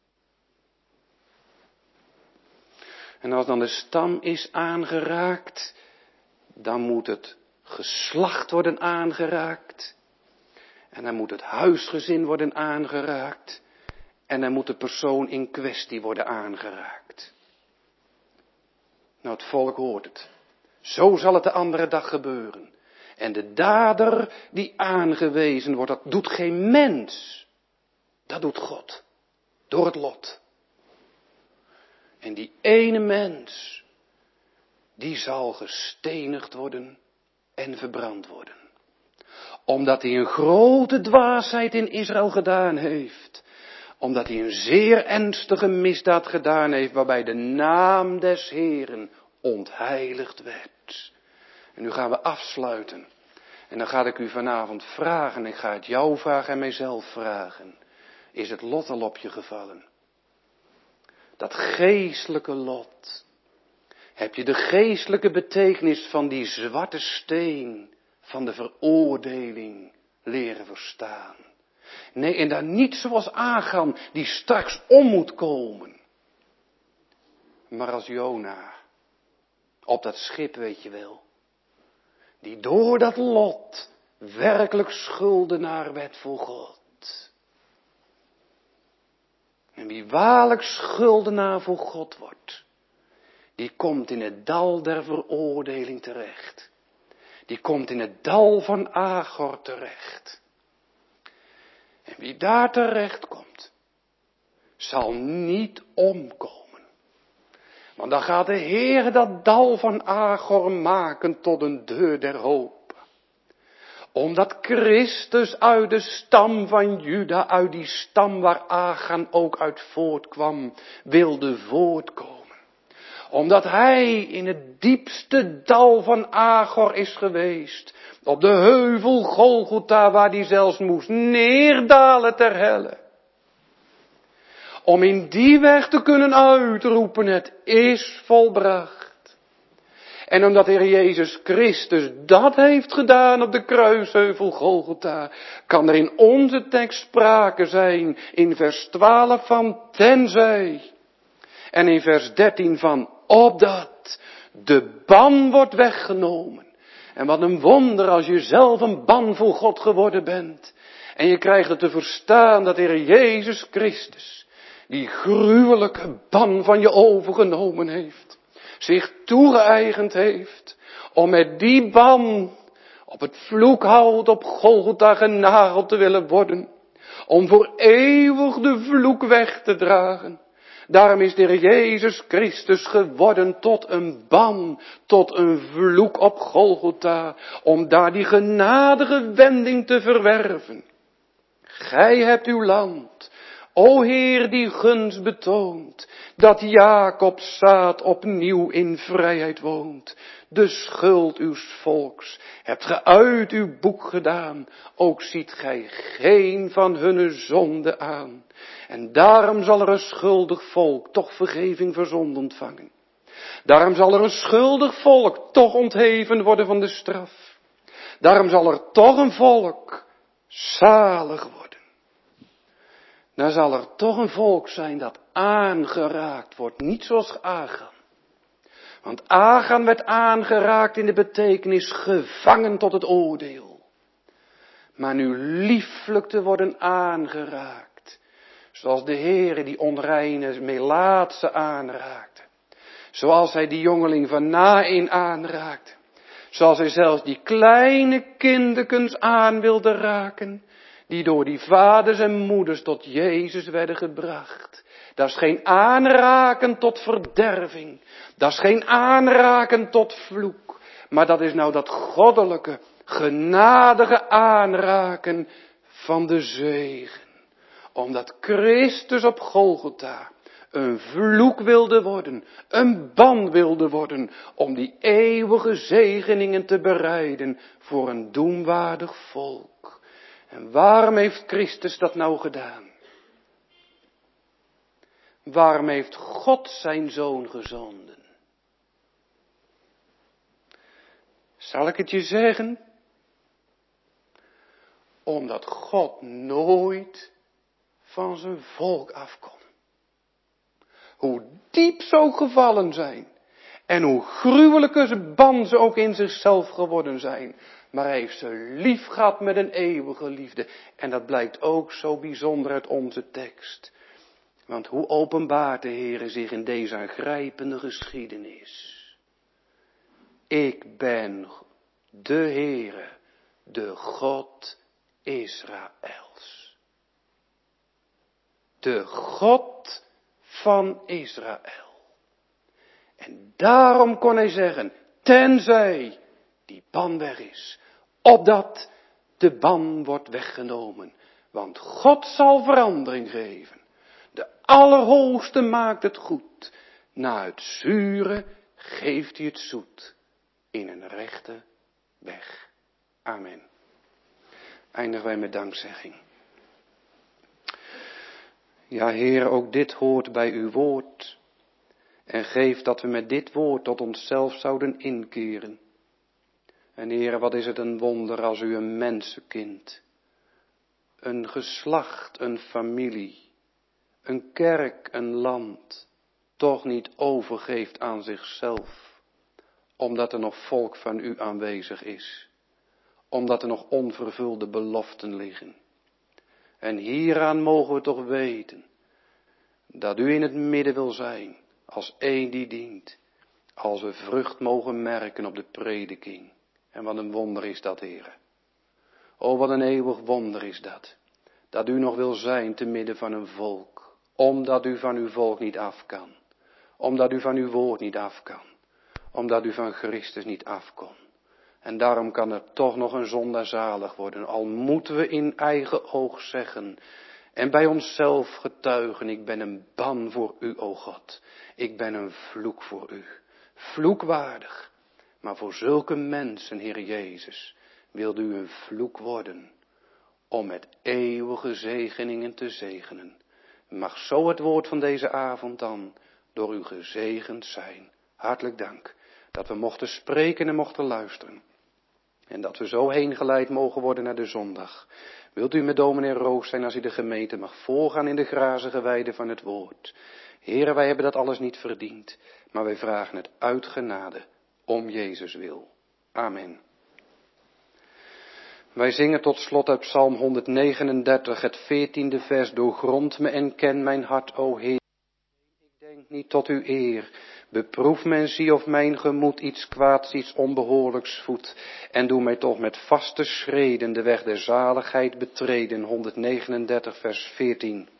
En als dan de stam is aangeraakt, dan moet het geslacht worden aangeraakt. En dan moet het huisgezin worden aangeraakt. En dan moet de persoon in kwestie worden aangeraakt. Nou, het volk hoort het. Zo zal het de andere dag gebeuren. En de dader die aangewezen wordt, dat doet geen mens. Dat doet God. Door het lot. En die ene mens, die zal gestenigd worden en verbrand worden. Omdat hij een grote dwaasheid in Israël gedaan heeft. Omdat hij een zeer ernstige misdaad gedaan heeft, waarbij de naam des Heeren ontheiligd werd. En nu gaan we afsluiten. En dan ga ik u vanavond vragen, ik ga het jou vragen en mijzelf vragen. Is het lot al op je gevallen? Dat geestelijke lot. Heb je de geestelijke betekenis van die zwarte steen van de veroordeling leren verstaan? Nee, en dan niet zoals Achan, die straks om moet komen. Maar als Jona, op dat schip weet je wel, die door dat lot werkelijk schuldenaar werd voor God. En wie waarlijk schuldenaar voor God wordt, die komt in het dal der veroordeling terecht. Die komt in het dal van Agor terecht. En wie daar terecht komt, zal niet omkomen. Want dan gaat de Heer dat dal van Agor maken tot een deur der hoop. Omdat Christus uit de stam van Juda, uit die stam waar Achan ook uit voortkwam, wilde voortkomen. Omdat hij in het diepste dal van Agor is geweest. Op de heuvel Golgotha, waar hij zelfs moest neerdalen ter helle. Om in die weg te kunnen uitroepen, het is volbracht. En omdat de Heer Jezus Christus dat heeft gedaan op de kruisheuvel Golgotha, kan er in onze tekst sprake zijn in vers twaalf van tenzij. En in vers dertien van opdat de ban wordt weggenomen. En wat een wonder als je zelf een ban voor God geworden bent. En je krijgt het te verstaan dat de Heer Jezus Christus die gruwelijke ban van je overgenomen heeft. Zich toegeëigend heeft om met die ban op het vloekhout op Golgotha genageld te willen worden. Om voor eeuwig de vloek weg te dragen. Daarom is de Heer Jezus Christus geworden tot een ban, tot een vloek op Golgotha. Om daar die genadige wending te verwerven. Gij hebt uw land, o Heer, die gunst betoont, dat Jacobs zaad opnieuw in vrijheid woont. De schuld uws volks hebt ge uit uw boek gedaan, ook ziet gij geen van hunne zonde aan. En daarom zal er een schuldig volk toch vergeving voor zonde ontvangen. Daarom zal er een schuldig volk toch ontheven worden van de straf. Daarom zal er toch een volk zalig worden. Dan zal er toch een volk zijn dat aangeraakt wordt. Niet zoals Achan. Want Achan werd aangeraakt in de betekenis gevangen tot het oordeel. Maar nu lieflijk te worden aangeraakt. Zoals de Heere die onreine Melaatse aanraakte. Zoals hij die jongeling van Naïn aanraakte. Zoals hij zelfs die kleine kinderkens aan wilde raken. Die door die vaders en moeders tot Jezus werden gebracht. Dat is geen aanraken tot verderving. Dat is geen aanraken tot vloek. Maar dat is nou dat goddelijke, genadige aanraken van de zegen. Omdat Christus op Golgotha een vloek wilde worden, een ban wilde worden, om die eeuwige zegeningen te bereiden voor een doemwaardig volk. En waarom heeft Christus dat nou gedaan? Waarom heeft God zijn zoon gezonden? Zal ik het je zeggen? Omdat God nooit van zijn volk afkomt. Hoe diep ze ook gevallen zijn. En hoe gruwelijke ban ze ook in zichzelf geworden zijn. Maar hij heeft ze lief gehad met een eeuwige liefde. En dat blijkt ook zo bijzonder uit onze tekst. Want hoe openbaart de Heere zich in deze aangrijpende geschiedenis? Ik ben de Heere, de God Israëls. De God van Israël. En daarom kon hij zeggen, tenzij die ban weg is, opdat de ban wordt weggenomen. Want God zal verandering geven. De Allerhoogste maakt het goed. Na het zure geeft hij het zoet. In een rechte weg. Amen. Eindigen wij met dankzegging. Ja, Heer, ook dit hoort bij uw woord. En geef dat we met dit woord tot onszelf zouden inkeren. En Heer, wat is het een wonder als u een mensenkind, een geslacht, een familie, een kerk, een land, toch niet overgeeft aan zichzelf, omdat er nog volk van u aanwezig is, omdat er nog onvervulde beloften liggen. En hieraan mogen we toch weten, dat u in het midden wil zijn, als één die dient, als we vrucht mogen merken op de prediking. En wat een wonder is dat, Heere. O, wat een eeuwig wonder is dat. Dat u nog wil zijn te midden van een volk. Omdat u van uw volk niet af kan. Omdat u van uw woord niet af kan. Omdat u van Christus niet af kon. En daarom kan er toch nog een zondaar zalig worden. Al moeten we in eigen oog zeggen. En bij onszelf getuigen. Ik ben een ban voor u, o God. Ik ben een vloek voor u. Vloekwaardig. Maar voor zulke mensen, Heer Jezus, wilde u een vloek worden. Om met eeuwige zegeningen te zegenen. Mag zo het woord van deze avond dan door u gezegend zijn. Hartelijk dank dat we mochten spreken en mochten luisteren. En dat we zo heen geleid mogen worden naar de zondag. Wilt u met dominee Roos zijn als u de gemeente mag voorgaan in de grazige weide van het woord. Heren, wij hebben dat alles niet verdiend. Maar wij vragen het uit genade om Jezus wil. Amen. Wij zingen tot slot uit Psalm honderdnegenendertig, het veertiende vers. Doorgrond me en ken mijn hart, o Heer. Ik denk niet tot uw eer. Beproef me en zie of mijn gemoed iets kwaads, iets onbehoorlijks voedt. En doe mij toch met vaste schreden de weg der zaligheid betreden. honderdnegenendertig, vers veertien.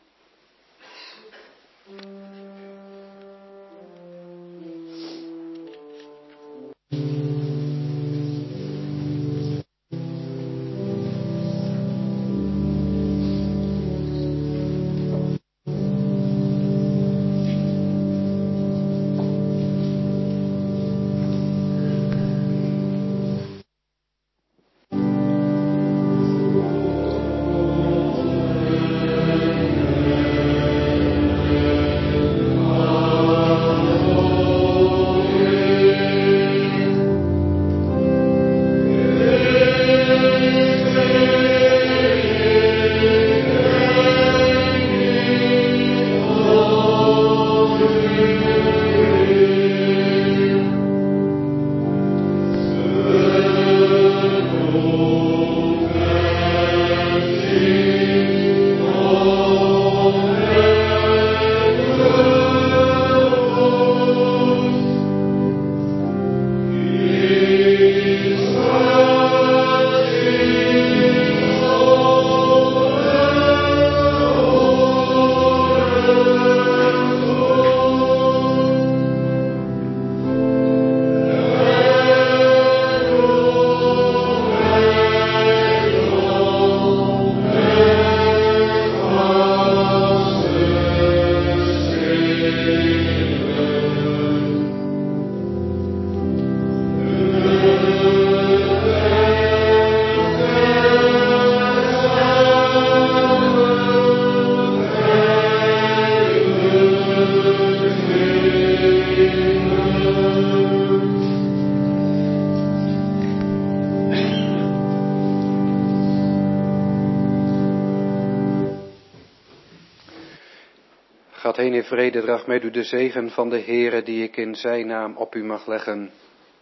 Gaat heen in vrede, draag met u de zegen van de Heere die ik in zijn naam op u mag leggen.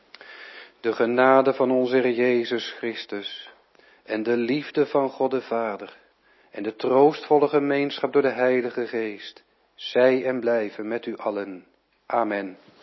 De genade van onze Heer Jezus Christus en de liefde van God de Vader en de troostvolle gemeenschap door de Heilige Geest, zij en blijven met u allen. Amen.